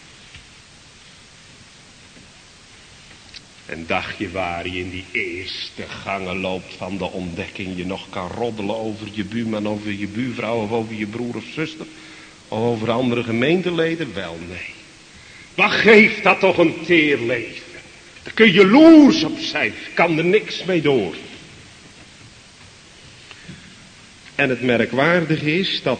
En dacht je waar je in die eerste gangen loopt van de ontdekking. Je nog kan roddelen over je buurman, over je buurvrouw of over je broer of zuster. Of over andere gemeenteleden. Wel nee. Wat geeft dat toch een teer leven. Daar kun je jaloers op zijn. Kan er niks mee door. En het merkwaardige is dat,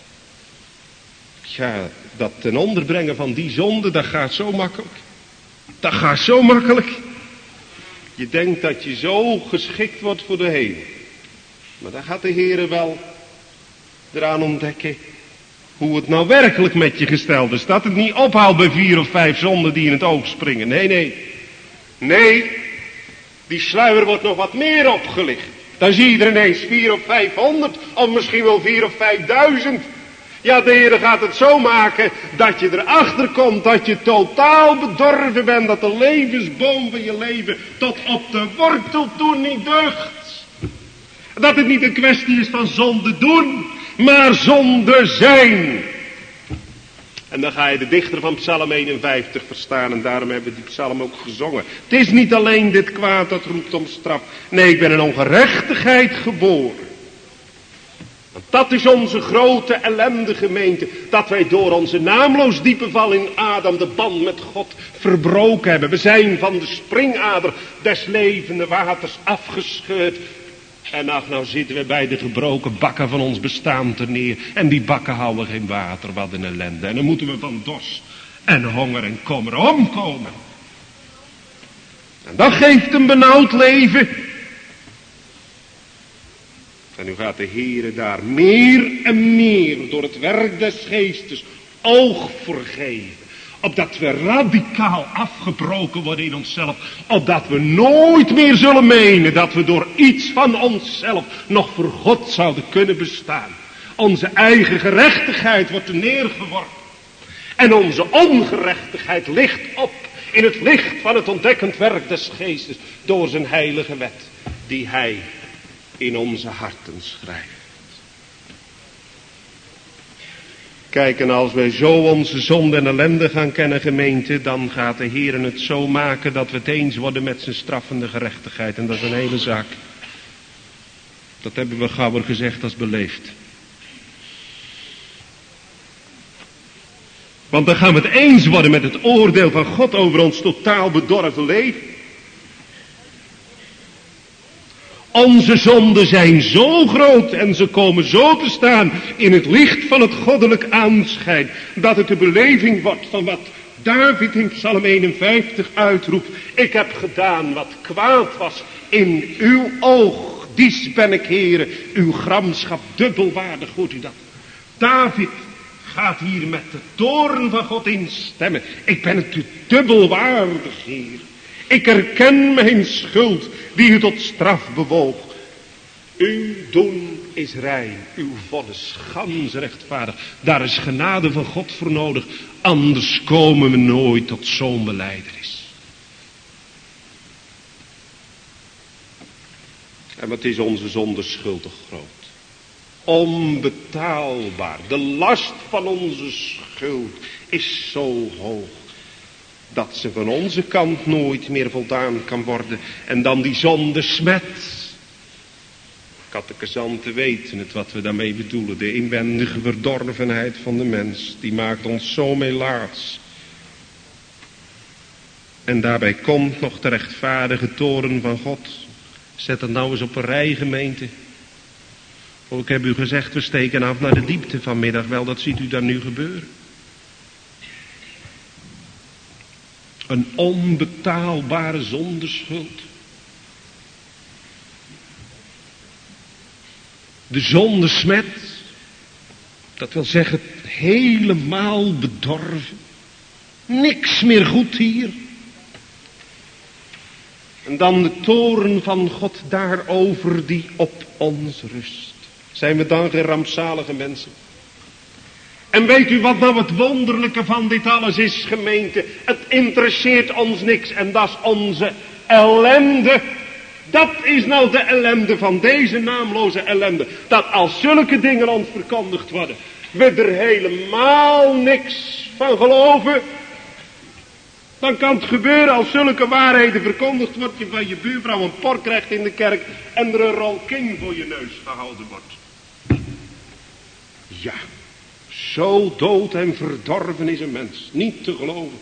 ja, dat ten onderbrengen van die zonde, dat gaat zo makkelijk. Dat gaat zo makkelijk. Je denkt dat je zo geschikt wordt voor de hemel. Maar dan gaat de Heere wel eraan ontdekken hoe het nou werkelijk met je gesteld is. Dat het niet ophoudt bij vier of vijf zonden die in het oog springen. Nee, nee. Nee, die sluier wordt nog wat meer opgelicht. Dan zie je er ineens vier of vijfhonderd, of misschien wel vier of vijfduizend. Ja, de Heer gaat het zo maken dat je erachter komt dat je totaal bedorven bent, dat de levensboom van je leven tot op de wortel toe niet deugt. Dat het niet een kwestie is van zonde doen, maar zonde zijn. En dan ga je de dichter van Psalm eenenvijftig verstaan. En daarom hebben we die psalm ook gezongen. Het is niet alleen dit kwaad dat roept om straf. Nee, ik ben in ongerechtigheid geboren. Want dat is onze grote ellende, gemeente. Dat wij door onze naamloos diepe val in Adam de band met God verbroken hebben. We zijn van de springader des levende waters afgescheurd. En ach, nou zitten we bij de gebroken bakken van ons bestaan ter neer. En die bakken houden geen water, wat een ellende. En dan moeten we van dorst en honger en kommer omkomen. En dat geeft een benauwd leven. En nu gaat de Heere daar meer en meer door het werk des geestes oog voor geven. Opdat we radicaal afgebroken worden in onszelf. Opdat we nooit meer zullen menen dat we door iets van onszelf nog voor God zouden kunnen bestaan. Onze eigen gerechtigheid wordt er neergeworpen. En onze ongerechtigheid ligt op in het licht van het ontdekkend werk des geestes. Door zijn heilige wet die hij in onze harten schrijft. Kijk, en als wij zo onze zonde en ellende gaan kennen, gemeente, dan gaat de Heer het zo maken dat we het eens worden met zijn straffende gerechtigheid. En dat is een hele zaak. Dat hebben we gauwer gezegd als beleefd. Want dan gaan we het eens worden met het oordeel van God over ons totaal bedorven leven. Onze zonden zijn zo groot en ze komen zo te staan in het licht van het goddelijk aanschijn, dat het de beleving wordt van wat David in Psalm eenenvijftig uitroept. Ik heb gedaan wat kwaad was in uw oog. Dies ben ik, Heere, uw gramschap dubbelwaardig. Hoort u dat? David gaat hier met de toorn van God instemmen. Ik ben het u dubbelwaardig, Heer. Ik erken mijn schuld die u tot straf bewoog. Uw doen is rein, uw vonnis gans rechtvaardig. Daar is genade van God voor nodig, anders komen we nooit tot zo'n belijdenis. En wat is onze zonde schuldig groot? Onbetaalbaar. De last van onze schuld is zo hoog dat ze van onze kant nooit meer voldaan kan worden. En dan die zonde smet. Catechisanten weten het wat we daarmee bedoelen. De inwendige verdorvenheid van de mens. Die maakt ons zo melaats. En daarbij komt nog de rechtvaardige toorn van God. Zet het nou eens op een rij, gemeente. Oh, ik heb u gezegd, we steken af naar de diepte vanmiddag. Wel, dat ziet u dan nu gebeuren. Een onbetaalbare zondeschuld. De zonde smet. Dat wil zeggen, helemaal bedorven. Niks meer goed hier. En dan de toorn van God daarover die op ons rust. Zijn we dan geen rampzalige mensen? En weet u wat nou het wonderlijke van dit alles is, gemeente? Het interesseert ons niks en dat is onze ellende. Dat is nou de ellende van deze naamloze ellende. Dat als zulke dingen ons verkondigd worden, we er helemaal niks van geloven. Dan kan het gebeuren als zulke waarheden verkondigd wordt, je van je buurvrouw een pork krijgt in de kerk en er een rol king voor je neus gehouden wordt. Ja, zo dood en verdorven is een mens, niet te geloven.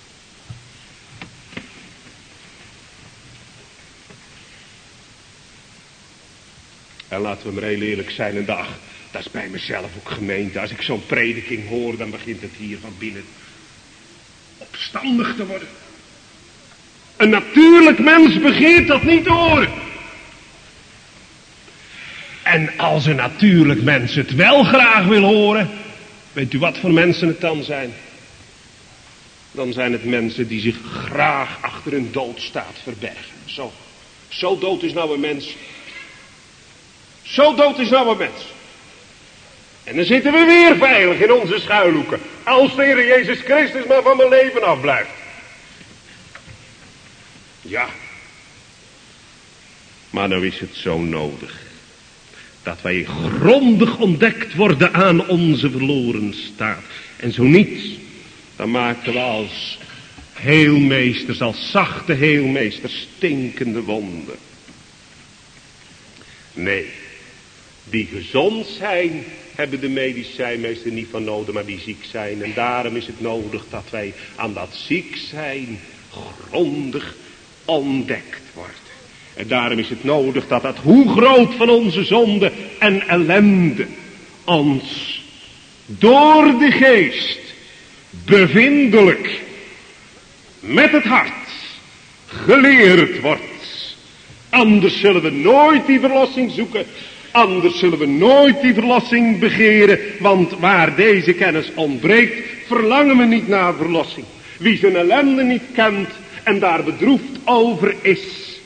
En laten we maar heel eerlijk zijn, een dag, dat is bij mezelf ook gemeente. Als ik zo'n prediking hoor, dan begint het hier van binnen opstandig te worden. Een natuurlijk mens begeert dat niet te horen. En als een natuurlijk mens het wel graag wil horen, weet u wat voor mensen het dan zijn? Dan zijn het mensen die zich graag achter hun doodstaat verbergen. Zo, zo dood is nou een mens. Zo dood is nou een mens. En dan zitten we weer veilig in onze schuilhoeken. Als de Heer Jezus Christus maar van mijn leven afblijft. Ja. Maar nou is het zo nodig. Dat wij grondig ontdekt worden aan onze verloren staat. En zo niet, dan maken we als heelmeesters, als zachte heelmeesters, stinkende wonden. Nee, die gezond zijn, hebben de medicijnmeester niet van nodig, maar die ziek zijn. En daarom is het nodig dat wij aan dat ziek zijn grondig ontdekt worden. En daarom is het nodig dat dat, hoe groot van onze zonde en ellende, ons door de geest bevindelijk met het hart geleerd wordt. Anders zullen we nooit die verlossing zoeken. Anders zullen we nooit die verlossing begeren. Want waar deze kennis ontbreekt, verlangen we niet naar verlossing. Wie zijn ellende niet kent en daar bedroefd over is,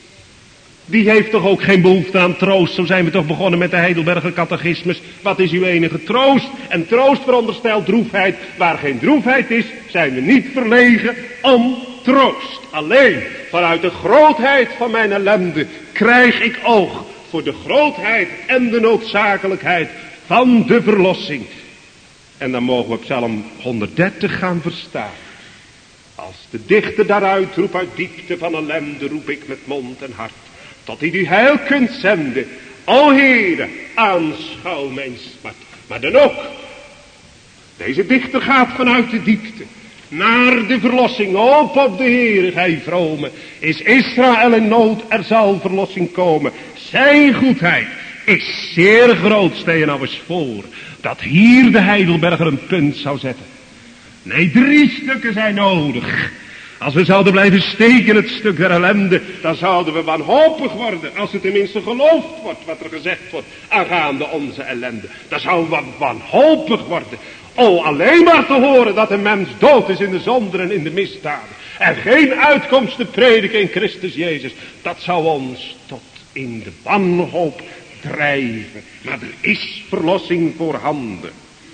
die heeft toch ook geen behoefte aan troost. Zo zijn we toch begonnen met de Heidelberger catechismus. Wat is uw enige troost? En troost veronderstelt droefheid. Waar geen droefheid is, zijn we niet verlegen om troost. Alleen vanuit de grootheid van mijn ellende krijg ik oog voor de grootheid en de noodzakelijkheid van de verlossing. En dan mogen we Psalm honderddertig gaan verstaan. Als de dichter daaruit roept, uit diepte van ellende roep ik met mond en hart, tot hij u heil kunt zenden. O Heere, aanschouw mijn smart. Maar dan ook, deze dichter gaat vanuit de diepte naar de verlossing. Op op de Heere, gij vrome. Is Israël in nood, er zal verlossing komen. Zijn goedheid is zeer groot. Stel je nou eens voor dat hier de Heidelberger een punt zou zetten. Nee, drie stukken zijn nodig. Als we zouden blijven steken het stuk der ellende, dan zouden we wanhopig worden. Als er tenminste geloofd wordt wat er gezegd wordt aangaande onze ellende. Dan zouden we wanhopig worden. O, alleen maar te horen dat een mens dood is in de zonde en in de misdaden. En geen uitkomst te prediken in Christus Jezus. Dat zou ons tot in de wanhoop drijven. Maar er is verlossing voorhanden.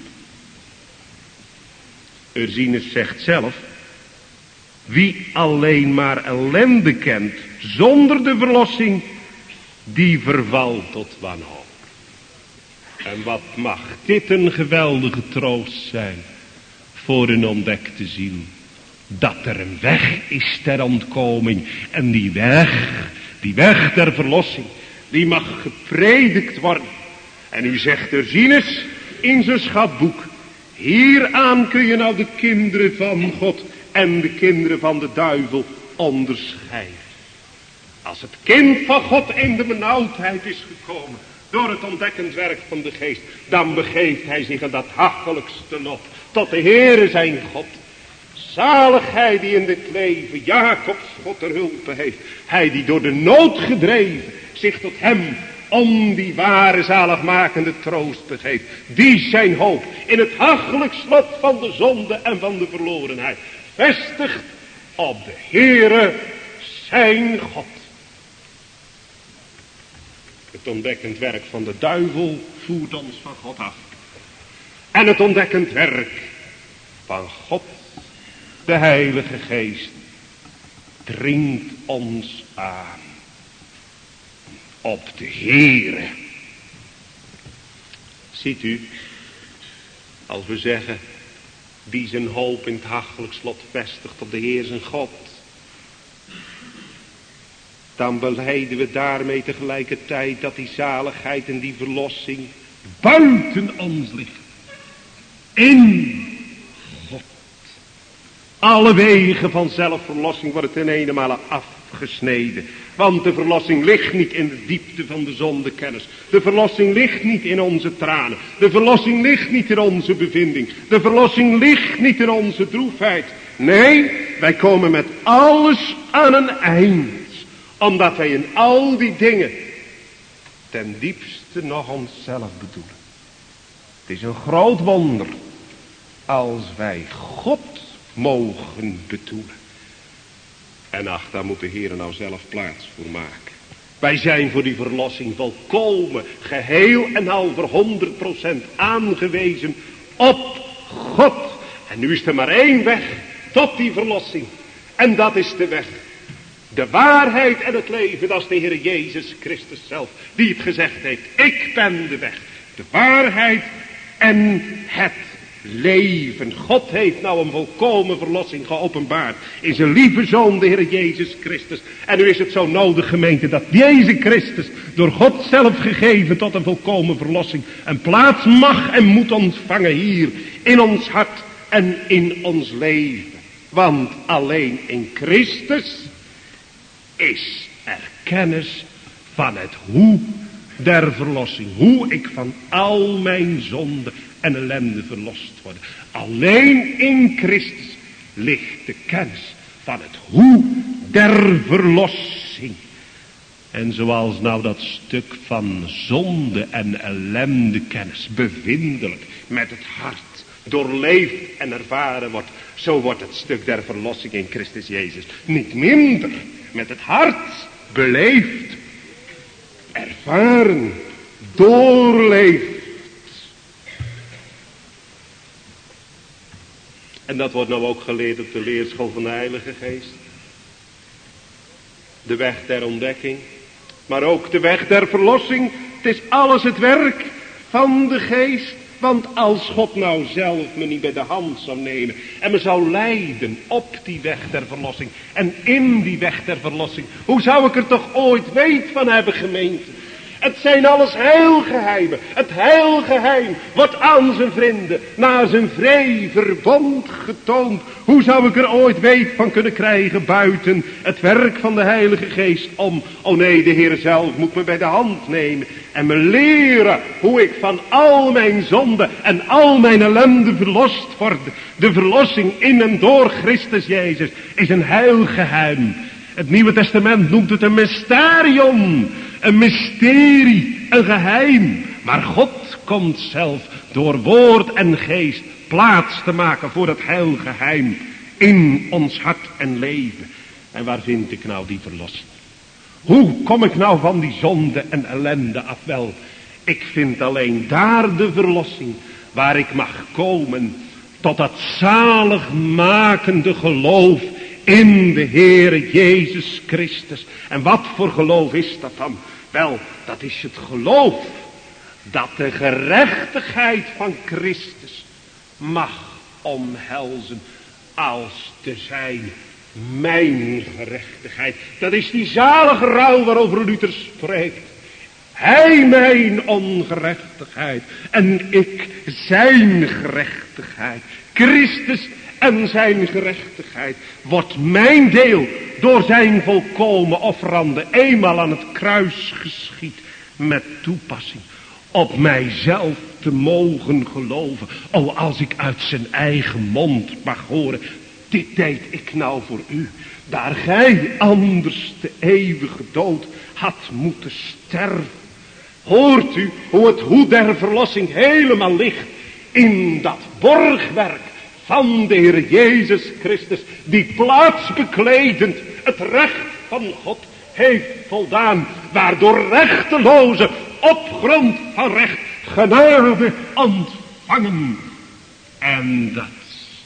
Ursinus zegt zelf, wie alleen maar ellende kent zonder de verlossing, die vervalt tot wanhoop. En wat mag dit een geweldige troost zijn voor een ontdekte ziel. Dat er een weg is ter ontkoming. En die weg, die weg der verlossing, die mag gepredikt worden. En u zegt Ursinus in zijn schatboek, hieraan kun je nou de kinderen van God en de kinderen van de duivel onderscheiden. Als het kind van God in de benauwdheid is gekomen door het ontdekkend werk van de geest, dan begeeft hij zich aan dat hachelijkste lot tot de Heere zijn God. Zalig hij die in dit leven Jacobs God ter hulpe heeft. Hij die door de nood gedreven zich tot hem om die ware zaligmakende troost begeeft. Die zijn hoop in het hachelijk slot van de zonde en van de verlorenheid vestigt op de Heere zijn God. Het ontdekkend werk van de duivel voert ons van God af. En het ontdekkend werk van God, de Heilige Geest, dringt ons aan op de Heere. Ziet u, als we zeggen, die zijn hoop in het hachelijk slot vestigt op de Heer zijn God, dan belijden we daarmee tegelijkertijd dat die zaligheid en die verlossing buiten ons ligt. In God. Alle wegen van zelfverlossing worden ten ene afgesneden. Want de verlossing ligt niet in de diepte van de zondekennis. De verlossing ligt niet in onze tranen. De verlossing ligt niet in onze bevinding. De verlossing ligt niet in onze droefheid. Nee, wij komen met alles aan een eind. Omdat wij in al die dingen ten diepste nog onszelf bedoelen. Het is een groot wonder als wij God mogen betoelen. En ach, daar moet de Heer nou zelf plaats voor maken. Wij zijn voor die verlossing volkomen, geheel en al voor honderd procent aangewezen op God. En nu is er maar één weg tot die verlossing. En dat is de weg. De waarheid en het leven, dat is de Heer Jezus Christus zelf, die het gezegd heeft. Ik ben de weg, de waarheid en het leven. God heeft nou een volkomen verlossing geopenbaard in zijn lieve Zoon, de Heer Jezus Christus. En nu is het zo nodig, gemeente, dat Jezus Christus door God zelf gegeven tot een volkomen verlossing een plaats mag en moet ontvangen hier in ons hart en in ons leven. Want alleen in Christus is er kennis van het hoe der verlossing. Hoe ik van al mijn zonde en ellende verlost word. Alleen in Christus ligt de kennis van het hoe der verlossing. En zoals nou dat stuk van zonde en ellende kennis bevindelijk met het hart doorleefd en ervaren wordt, zo wordt het stuk der verlossing in Christus Jezus niet minder met het hart beleefd, ervaren, doorleefd. En dat wordt nou ook geleerd op de leerschool van de Heilige Geest. De weg der ontdekking, maar ook de weg der verlossing. Het is alles het werk van de Geest. Want als God nou zelf me niet bij de hand zou nemen en me zou leiden op die weg der verlossing en in die weg der verlossing, hoe zou ik er toch ooit weet van hebben, gemeente? Het zijn alles heilgeheimen. Het heilgeheim wordt aan zijn vrienden naar zijn vrij verbond getoond. Hoe zou ik er ooit weet van kunnen krijgen buiten het werk van de Heilige Geest om? Oh nee, de Heer zelf moet me bij de hand nemen en me leren hoe ik van al mijn zonden en al mijn ellende verlost word. De verlossing in en door Christus Jezus is een heilgeheim. Het Nieuwe Testament noemt het een mysterium. Een mysterie, een geheim. Maar God komt zelf door woord en geest plaats te maken voor het heilgeheim in ons hart en leven. En waar vind ik nou die verlossing? Hoe kom ik nou van die zonde en ellende af? Wel, ik vind alleen daar de verlossing waar ik mag komen tot dat zaligmakende geloof in de Heere Jezus Christus. En wat voor geloof is dat dan? Wel, dat is het geloof dat de gerechtigheid van Christus mag omhelzen als te zijn mijn gerechtigheid. Dat is die zalige ruil waarover Luther spreekt. Hij mijn ongerechtigheid en ik zijn gerechtigheid. Christus en zijn gerechtigheid wordt mijn deel door zijn volkomen offerande eenmaal aan het kruis geschied met toepassing op mijzelf te mogen geloven. Oh, als ik uit zijn eigen mond mag horen, dit deed ik nou voor u, daar gij anders de eeuwige dood had moeten sterven. Hoort u hoe het hoe der verlossing helemaal ligt in dat borgwerk van de Heer Jezus Christus, die plaats bekledend het recht van God heeft voldaan, waardoor rechtelozen op grond van recht genade ontvangen. En dat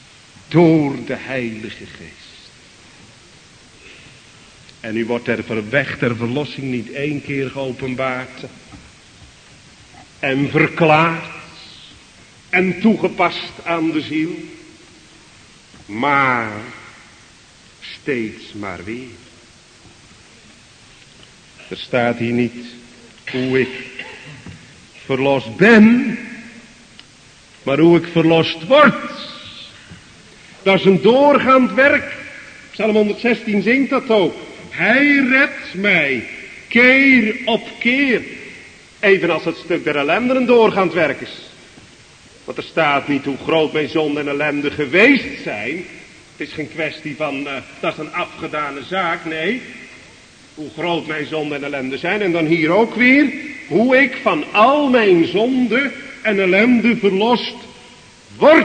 door de Heilige Geest. En nu wordt er weg der verlossing niet één keer geopenbaard en verklaard en toegepast aan de ziel, maar steeds maar weer. Er staat hier niet hoe ik verlost ben, maar hoe ik verlost word. Dat is een doorgaand werk. Psalm honderdzestien zingt dat ook. Hij redt mij keer op keer. Evenals het stuk der ellende een doorgaand werk is. Want er staat niet hoe groot mijn zonde en ellende geweest zijn. Het is geen kwestie van, uh, dat is een afgedane zaak. Nee, hoe groot mijn zonde en ellende zijn. En dan hier ook weer, hoe ik van al mijn zonde en ellende verlost word.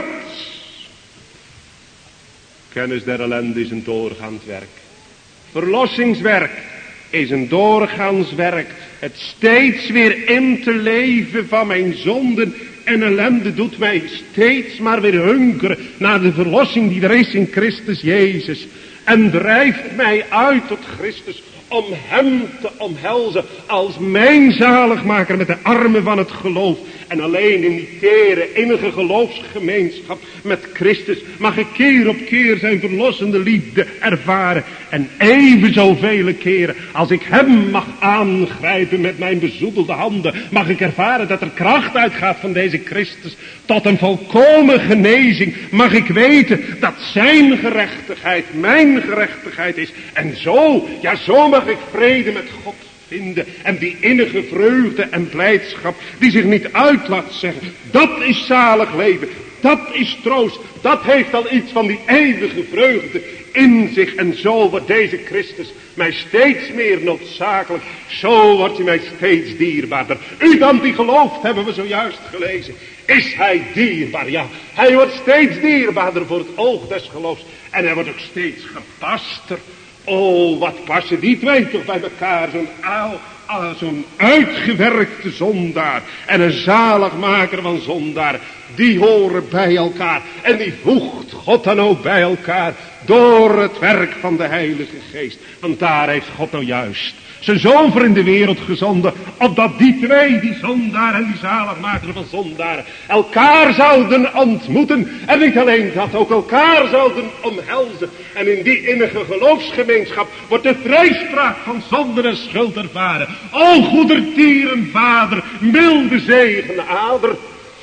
Kennis der ellende is een doorgaand werk. Verlossingswerk is een doorgaans werk. Het steeds weer in te leven van mijn zonden en ellende doet mij steeds maar weer hunkeren naar de verlossing die er is in Christus Jezus. En drijft mij uit tot Christus om hem te omhelzen als mijn zaligmaker met de armen van het geloof. En alleen in die tere, innige geloofsgemeenschap met Christus mag ik keer op keer zijn verlossende liefde ervaren. En even zoveel keren als ik hem mag aangrijpen met mijn bezoedelde handen, mag ik ervaren dat er kracht uitgaat van deze Christus tot een volkomen genezing. Mag ik weten dat zijn gerechtigheid mijn gerechtigheid is. En zo, ja zo mag ik vrede met God vinden. En die innige vreugde en blijdschap die zich niet uit laat zeggen. Dat is zalig leven. Dat is troost. Dat heeft al iets van die eeuwige vreugde in zich. En zo wordt deze Christus mij steeds meer noodzakelijk. Zo wordt hij mij steeds dierbaarder. U dan die gelooft, hebben we zojuist gelezen. Is hij dierbaar? Ja, hij wordt steeds dierbaarder voor het oog des geloofs. En hij wordt ook steeds gepaster. Oh, wat passen die twee toch bij elkaar. Zo'n aal, aal, zo'n uitgewerkte zondaar en een zaligmaker van zondaar. Die horen bij elkaar. En die voegt God dan ook bij elkaar. Door het werk van de Heilige Geest. Want daar heeft God nou juist zijn zoon voor in de wereld gezonden. Opdat die twee, die zondaar en die zaligmaker van zondaren, elkaar zouden ontmoeten. En niet alleen dat, ook elkaar zouden omhelzen. En in die innige geloofsgemeenschap wordt de vrijspraak van zonde en schuld ervaren. O goedertieren vader, milde zegen ader.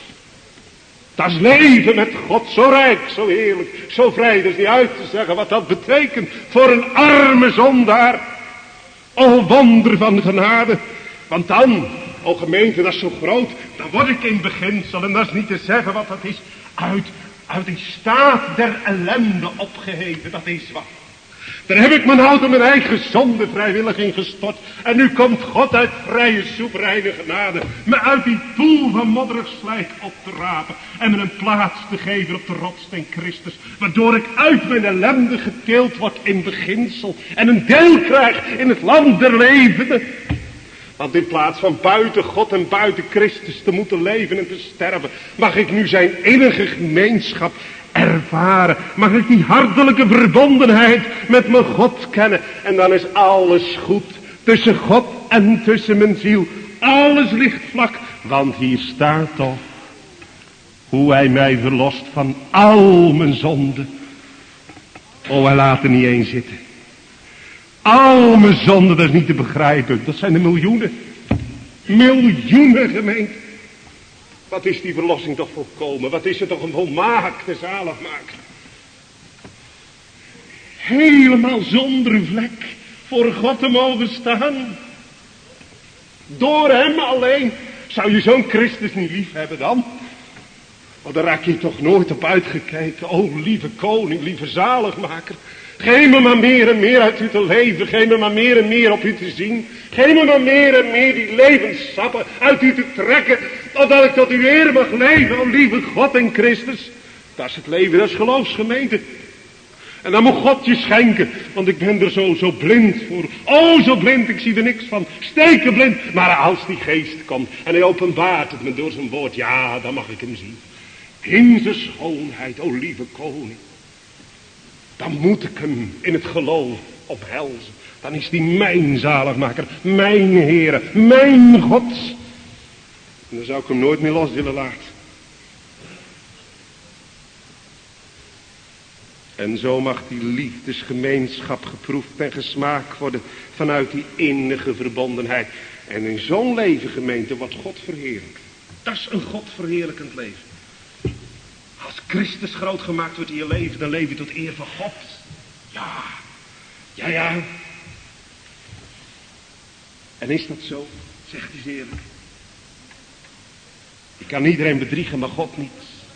Dat is leven met God, zo rijk, zo heerlijk, zo vrij. Dus niet uit te zeggen wat dat betekent voor een arme zondaar. O wonder van genade. Want dan, o gemeente, dat is zo groot. Dan word ik in beginsel, en dat is niet te zeggen wat dat is, uit, uit die staat der ellende opgeheven. Dat is wat. Daar heb ik mijn hout en mijn eigen zonde vrijwillig in gestort. En nu komt God uit vrije soevereine genade me uit die poel van modderig slijk op te rapen. En me een plaats te geven op de rotssteen Christus. Waardoor ik uit mijn ellende geteeld word in beginsel. En een deel krijg in het land der levenden. Want in plaats van buiten God en buiten Christus te moeten leven en te sterven, mag ik nu zijn innige gemeenschap ervaren. Mag ik die hartelijke verbondenheid met mijn God kennen. En dan is alles goed tussen God en tussen mijn ziel. Alles ligt vlak. Want hier staat toch hoe hij mij verlost van al mijn zonden. Oh, hij laat er niet één zitten. Al mijn zonden, dat is niet te begrijpen. Dat zijn de miljoenen. Miljoenen gemeenten. Wat is die verlossing toch volkomen? Wat is het toch een volmaakte zaligmaker? Helemaal zonder vlek voor God te mogen staan. Door hem alleen. Zou je zo'n Christus niet lief hebben dan? Want daar raak je toch nooit op uitgekeken. O lieve koning, lieve zaligmaker. Geef me maar meer en meer uit u te leven. Geef me maar meer en meer op u te zien. Geef me maar meer en meer die levenssappen uit u te trekken. Opdat ik tot uw eer mag leven, o lieve God en Christus. Dat is het leven, dat is geloofsgemeente. En dan moet God je schenken. Want ik ben er zo, zo blind voor. Oh, zo blind, ik zie er niks van. Stekenblind. Maar als die geest komt en hij openbaart het me door zijn woord. Ja, dan mag ik hem zien. In zijn schoonheid, o lieve koning. Dan moet ik hem in het geloof ophelzen. Dan is die mijn zaligmaker, mijn Heere, mijn God. En dan zou ik hem nooit meer los willen laten. En zo mag die liefdesgemeenschap geproefd en gesmaakt worden vanuit die innige verbondenheid. En in zo'n leven, gemeente, wordt God verheerlijkt. Dat is een God verheerlijkend leven. Als Christus groot gemaakt wordt in je leven, dan leef je tot eer van God. Ja, ja, ja. En is dat zo? Zegt hij eens eerlijk. Je kan iedereen bedriegen, maar God niet.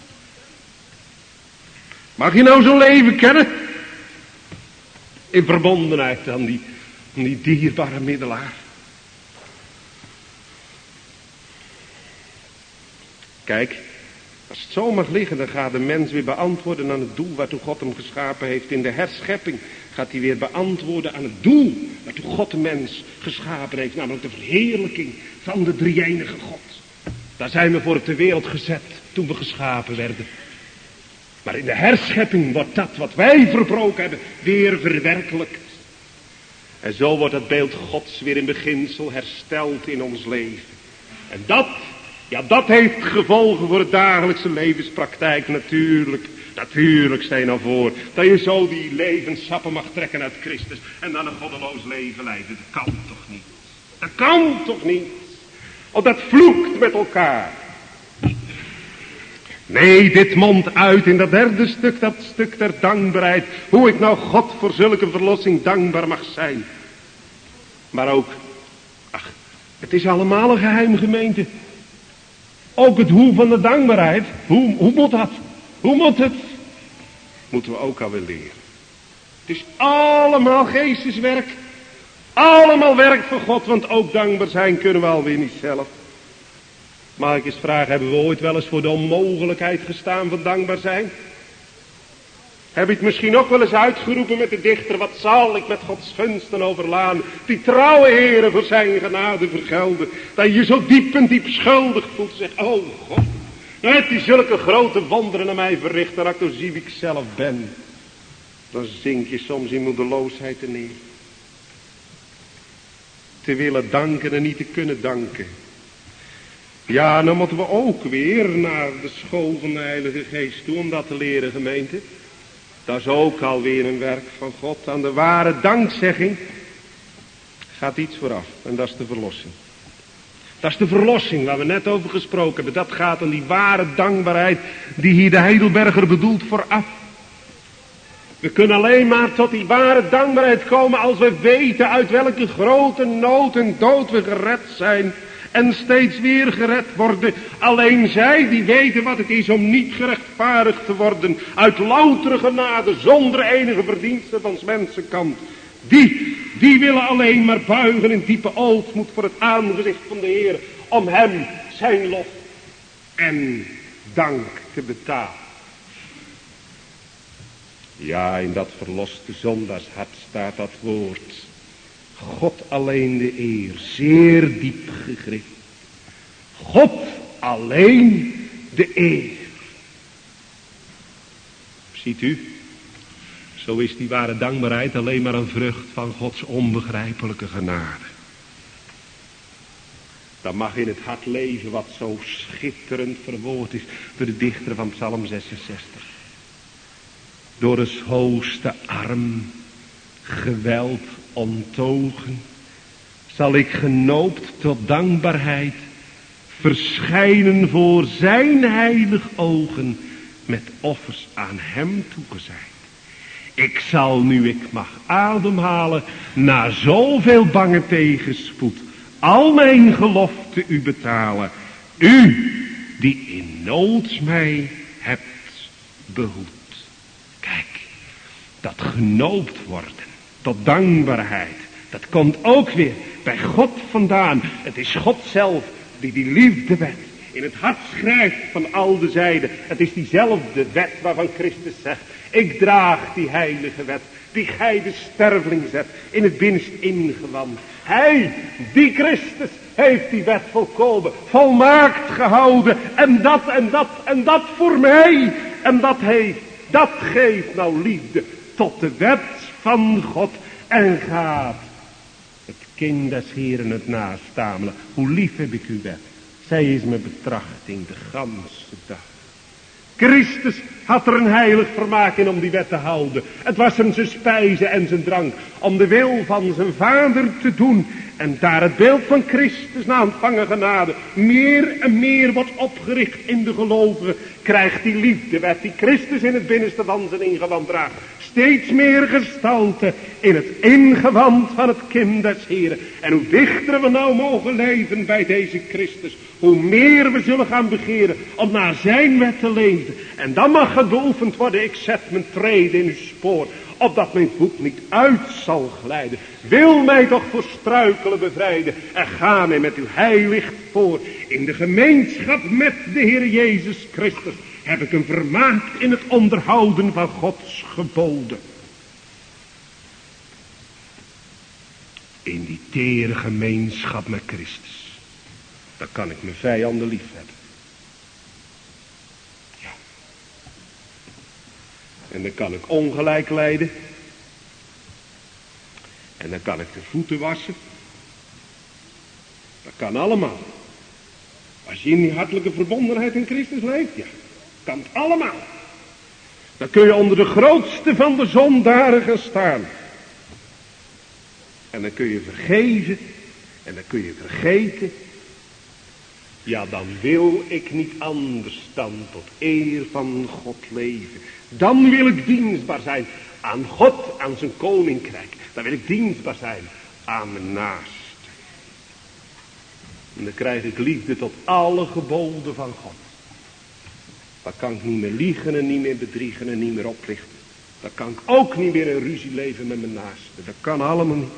Mag je nou zo'n leven kennen? In verbondenheid aan die, aan die dierbare middelaar. Kijk, als het zo mag liggen, dan gaat de mens weer beantwoorden aan het doel waartoe God hem geschapen heeft. In de herschepping gaat hij weer beantwoorden aan het doel waartoe God de mens geschapen heeft. Namelijk de verheerlijking van de drie-enige God. Daar zijn we voor op de wereld gezet toen we geschapen werden. Maar in de herschepping wordt dat wat wij verbroken hebben weer verwerkelijkt. En zo wordt het beeld Gods weer in beginsel hersteld in ons leven. En dat, ja dat heeft gevolgen voor het dagelijkse levenspraktijk natuurlijk. Natuurlijk stel je nou voor dat je zo die levenssappen mag trekken uit Christus en dan een goddeloos leven leidt. Dat kan toch niet. Dat kan toch niet. Oh, dat vloekt met elkaar. Nee, dit mondt uit in dat derde stuk, dat stuk der dankbaarheid. Hoe ik nou God voor zulke verlossing dankbaar mag zijn. Maar ook, ach, het is allemaal een geheim, gemeente. Ook het hoe van de dankbaarheid. Hoe, hoe moet dat? Hoe moet het? Moeten we ook alweer leren. Het is allemaal geesteswerk. Allemaal werk voor God, want ook dankbaar zijn kunnen we alweer niet zelf. Mag ik eens vragen, hebben we ooit wel eens voor de onmogelijkheid gestaan van dankbaar zijn? Heb je het misschien ook wel eens uitgeroepen met de dichter, wat zal ik met Gods gunsten overlaan, die trouwe Heere voor zijn genade vergelden, dat je je zo diep en diep schuldig voelt, zeg, oh God, nou heeft hij zulke grote wonderen aan mij verricht, en als ik dan zie wie ik zelf ben, dan zink je soms in moedeloosheid er neer. Te willen danken en niet te kunnen danken. Ja, dan moeten we ook weer naar de school van de Heilige Geest toe om dat te leren, gemeente. Dat is ook alweer een werk van God. Aan de ware dankzegging gaat iets vooraf. En dat is de verlossing. Dat is de verlossing waar we net over gesproken hebben. Dat gaat aan die ware dankbaarheid die hier de Heidelberger bedoelt vooraf. We kunnen alleen maar tot die ware dankbaarheid komen als we weten uit welke grote nood en dood we gered zijn. En steeds weer gered worden. Alleen zij die weten wat het is om niet gerechtvaardigd te worden. Uit loutere genade, zonder enige verdienste van 's mensenkant. Die, die willen alleen maar buigen in diepe ootmoed voor het aangezicht van de Heer. Om hem zijn lof en dank te betalen. Ja, in dat verloste zondaarshart staat dat woord. God alleen de eer, zeer diep gegrift. God alleen de eer. Ziet u, zo is die ware dankbaarheid alleen maar een vrucht van Gods onbegrijpelijke genade. Dat mag in het hart leven wat zo schitterend verwoord is door de dichter van Psalm zesenzestig. Door de hoogste arm, geweld onttogen, zal ik genoopt tot dankbaarheid verschijnen voor zijn heilig ogen met offers aan hem toegezijd. Ik zal nu ik mag ademhalen na zoveel bange tegenspoed al mijn gelofte u betalen. U die in nood mij hebt behoed. Kijk, dat genoopt worden tot dankbaarheid, dat komt ook weer bij God vandaan. Het is God zelf die die liefdewet in het hart schrijft van al de zijden. Het is diezelfde wet waarvan Christus zegt, ik draag die heilige wet, die gij de sterveling zet, in het binnenst ingewand. Hij, die Christus, heeft die wet volkomen, volmaakt gehouden. En dat en dat en dat voor mij. En dat heeft, dat geeft nou liefde tot de wet van God. En gaat het kind des Heeren het nastamelen. Hoe lief heb ik uw wet. Zij is mijn betrachting de ganse dag. Christus had er een heilig vermaak in om die wet te houden. Het was hem zijn spijze en zijn drank. Om de wil van zijn vader te doen. En daar het beeld van Christus na ontvangen genade meer en meer wordt opgericht in de gelovigen. Krijgt die liefdewet die Christus in het binnenste van zijn ingewand draagt. Steeds meer gestalte in het ingewand van het kind des Heren. En hoe dichter we nou mogen leven bij deze Christus, hoe meer we zullen gaan begeren om naar zijn wet te leven. En dan mag het beoefend worden, ik zet mijn treden in uw spoor, opdat mijn voet niet uit zal glijden. Wil mij toch voor struikelen bevrijden en ga mij met uw heilig voor. In de gemeenschap met de Heer Jezus Christus heb ik een vermaak in het onderhouden van Gods geboden. In die tere gemeenschap met Christus, dan kan ik mijn vijanden lief hebben. Ja. En dan kan ik ongelijk lijden. En dan kan ik de voeten wassen. Dat kan allemaal. Als je in die hartelijke verbondenheid in Christus leeft, ja, kan het allemaal. Dan kun je onder de grootste van de zondaren gaan staan. En dan kun je vergeven. En dan kun je vergeten. Ja, dan wil ik niet anders dan tot eer van God leven. Dan wil ik dienstbaar zijn aan God, aan zijn koninkrijk. Dan wil ik dienstbaar zijn aan mijn naaste. En dan krijg ik liefde tot alle geboden van God. Dan kan ik niet meer liegen en niet meer bedriegen en niet meer oplichten. Dan kan ik ook niet meer in ruzie leven met mijn naaste. Dat kan allemaal niet.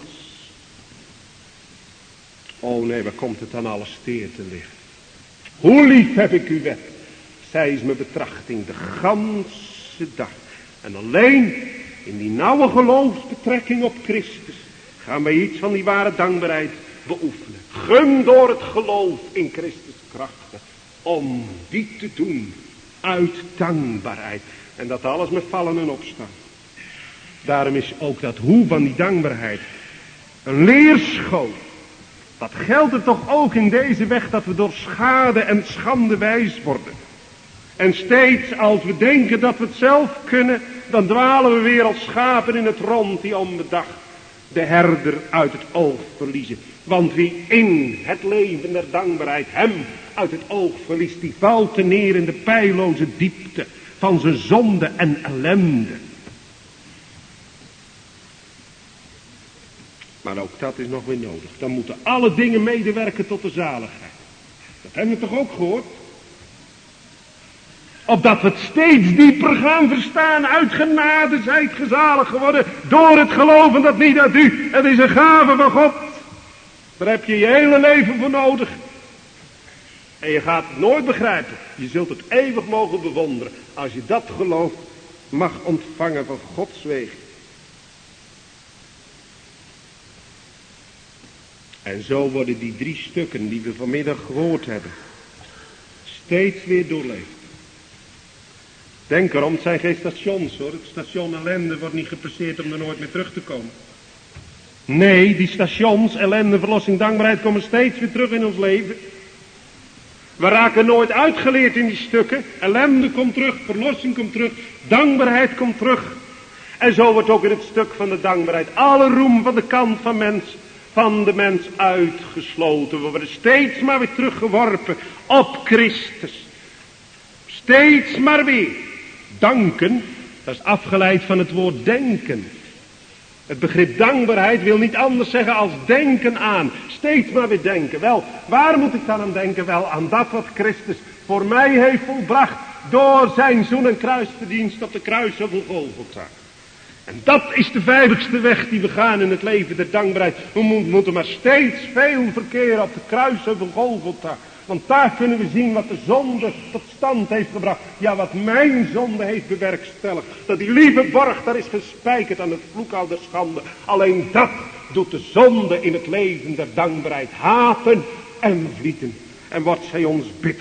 Oh nee, waar komt het aan alles teer te liggen? Hoe lief heb ik uw wet. Zij is mijn betrachting de ganse dag. En alleen in die nauwe geloofsbetrekking op Christus gaan wij iets van die ware dankbaarheid beoefenen. Gun door het geloof in Christus krachten om die te doen uit dankbaarheid. En dat alles met vallen en opstaan. Daarom is ook dat hoe van die dankbaarheid een leerschool. Dat geldt er toch ook in deze weg dat we door schade en schande wijs worden. En steeds als we denken dat we het zelf kunnen, dan dwalen we weer als schapen in het rond die onbedacht de herder uit het oog verliezen. Want wie in het leven der dankbaarheid hem uit het oog verliest, die valt te neer in de peilloze diepte van zijn zonde en ellende. Maar ook dat is nog weer nodig. Dan moeten alle dingen medewerken tot de zaligheid. Dat hebben we toch ook gehoord? Opdat we het steeds dieper gaan verstaan. Uit genade zijt gezalig geworden. Door het geloven dat niet uit u. Het is een gave van God. Daar heb je je hele leven voor nodig. En je gaat het nooit begrijpen. Je zult het eeuwig mogen bewonderen. Als je dat geloof mag ontvangen van Gods wegen. En zo worden die drie stukken die we vanmiddag gehoord hebben. Steeds weer doorleefd. Denk erom, het zijn geen stations hoor. Het station ellende wordt niet gepasseerd om er nooit meer terug te komen. Nee, die stations, ellende, verlossing, dankbaarheid komen steeds weer terug in ons leven. We raken nooit uitgeleerd in die stukken. Ellende komt terug, verlossing komt terug, dankbaarheid komt terug. En zo wordt ook in het stuk van de dankbaarheid alle roem van de kant van mens, van de mens uitgesloten. We worden steeds maar weer teruggeworpen op Christus. Steeds maar weer. Danken, dat is afgeleid van het woord denken. Het begrip dankbaarheid wil niet anders zeggen als denken aan. Steeds maar weer denken. Wel, waar moet ik dan aan denken? Wel, aan dat wat Christus voor mij heeft volbracht door zijn zoen- en kruisverdienst op de kruis van Golgotha. En dat is de veiligste weg die we gaan in het leven der dankbaarheid. We moeten maar steeds veel verkeren op de kruisen van Golgotha. Want daar kunnen we zien wat de zonde tot stand heeft gebracht. Ja, wat mijn zonde heeft bewerkstelligd. Dat die lieve borg daar is gespijkerd aan het vloekhout der schande. Alleen dat doet de zonde in het leven der dankbaarheid haten en vlieten. En wordt zij ons bitter.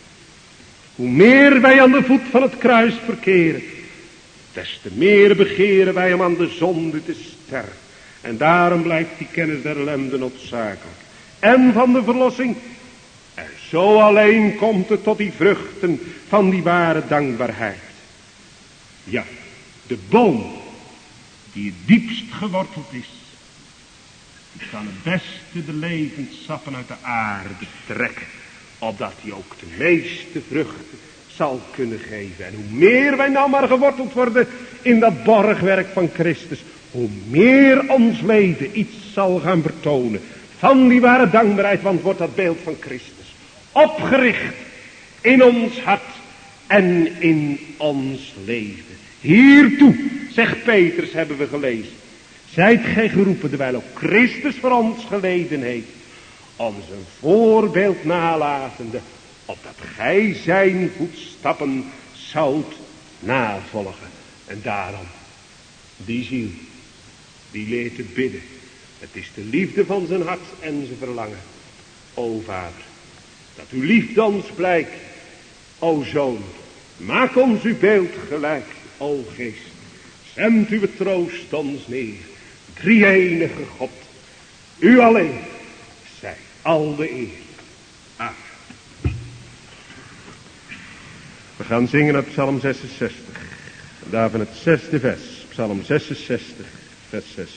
Hoe meer wij aan de voet van het kruis verkeren, des te meer begeren wij om aan de zonde te sterven. En daarom blijft die kennis der ellende noodzakelijk. En van de verlossing. En zo alleen komt het tot die vruchten van die ware dankbaarheid. Ja, de boom die het diepst geworteld is, die kan het beste de levenssappen uit de aarde trekken, opdat hij ook de meeste vruchten zal kunnen geven. En hoe meer wij nou maar geworteld worden in dat borgwerk van Christus, hoe meer ons leven iets zal gaan vertonen van die ware dankbaarheid, want wordt dat beeld van Christus opgericht in ons hart en in ons leven. Hiertoe, zegt Petrus, hebben we gelezen. Zijt gij geroepen, terwijl ook Christus voor ons geleden heeft, om zijn voorbeeld nalatende, opdat gij zijn voetstappen zoudt navolgen. En daarom, die ziel, die leert het bidden. Het is de liefde van zijn hart en zijn verlangen. O Vader, dat uw liefde ons blijkt. O Zoon, maak ons uw beeld gelijk. O Geest, zend uw troost ons neer. drie-enige God, u alleen, zij al de eer. Amen. We gaan zingen uit Psalm zesenzestig. Daarvan het zesde vers. Psalm zesenzestig, vers zes.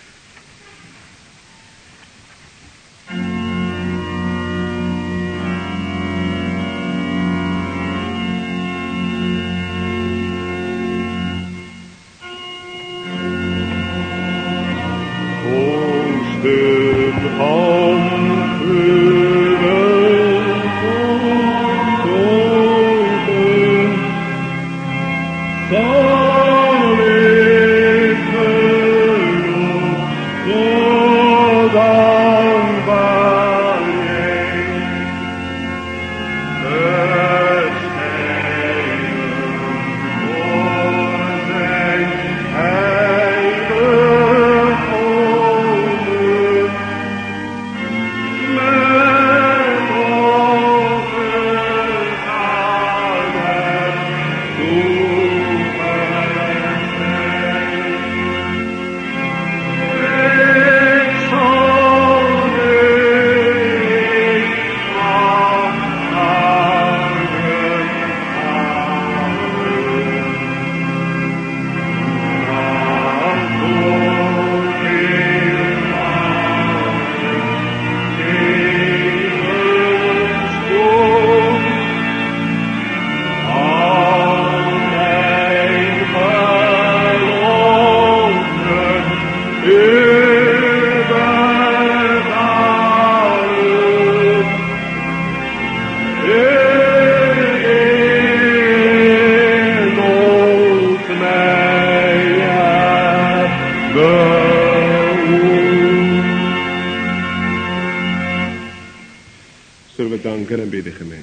Zullen we danken en bidden, gemeente.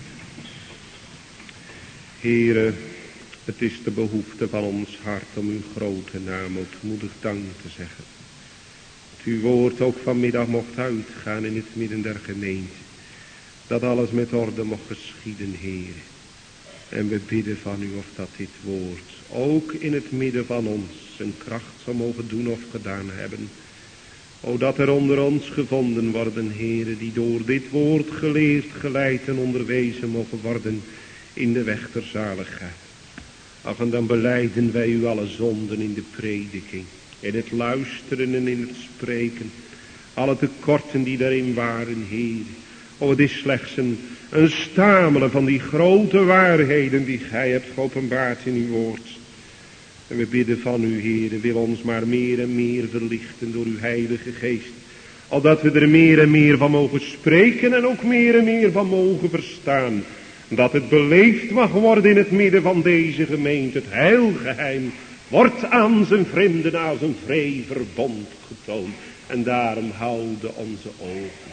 Heere, het is de behoefte van ons hart om uw grote naam ootmoedig dank te zeggen. Dat uw woord ook vanmiddag mocht uitgaan in het midden der gemeente. Dat alles met orde mocht geschieden, Heere. En we bidden van u of dat dit woord ook in het midden van ons zijn kracht zou mogen doen of gedaan hebben. O, dat er onder ons gevonden worden, Heere, die door dit woord geleerd, geleid en onderwezen mogen worden in de weg der zaligheid. Ach, en dan belijden wij u alle zonden in de prediking, in het luisteren en in het spreken. Alle tekorten die daarin waren, Heere. O, het is slechts een, een stamelen van die grote waarheden die gij hebt geopenbaard in uw woord. En we bidden van u, Heere, wil ons maar meer en meer verlichten door uw heilige geest. Opdat we er meer en meer van mogen spreken en ook meer en meer van mogen verstaan. Dat het beleefd mag worden in het midden van deze gemeente. Het heilgeheim wordt aan zijn vrienden als een vrij verbond getoond. En daarom houden onze ogen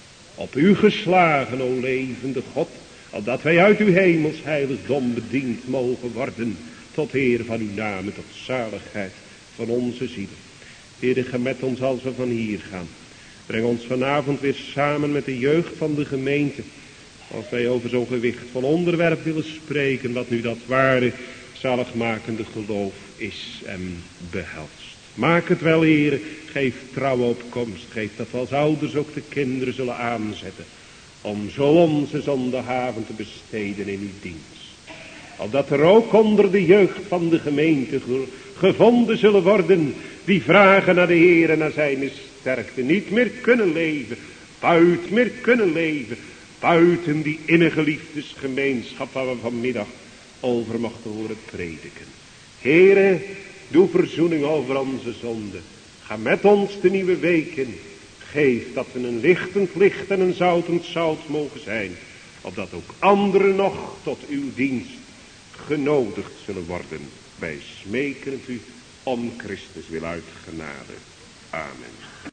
op u geslagen, o levende God. Opdat wij uit uw hemels heiligdom bediend mogen worden. Tot eer van uw naam en tot zaligheid van onze zielen. Heere, ga met ons als we van hier gaan. Breng ons vanavond weer samen met de jeugd van de gemeente. Als wij over zo'n gewichtvol onderwerp willen spreken. Wat nu dat ware zaligmakende geloof is en behelst. Maak het wel, Heere. Geef trouwe opkomst. Geef dat we als ouders ook de kinderen zullen aanzetten. Om zo onze zondagavond te besteden in uw dienst. Opdat er ook onder de jeugd van de gemeente gevonden zullen worden. Die vragen naar de Heer en naar zijn sterkte. Niet meer kunnen leven. Buiten meer kunnen leven. Buiten die innige liefdesgemeenschap waar we vanmiddag over mochten horen prediken. Heere, doe verzoening over onze zonden. Ga met ons de nieuwe week in. Geef dat we een lichtend licht en een zoutend zout mogen zijn. Opdat ook anderen nog tot uw dienst genodigd zullen worden. Wij smeken het u om Christus wil uit genade. Amen.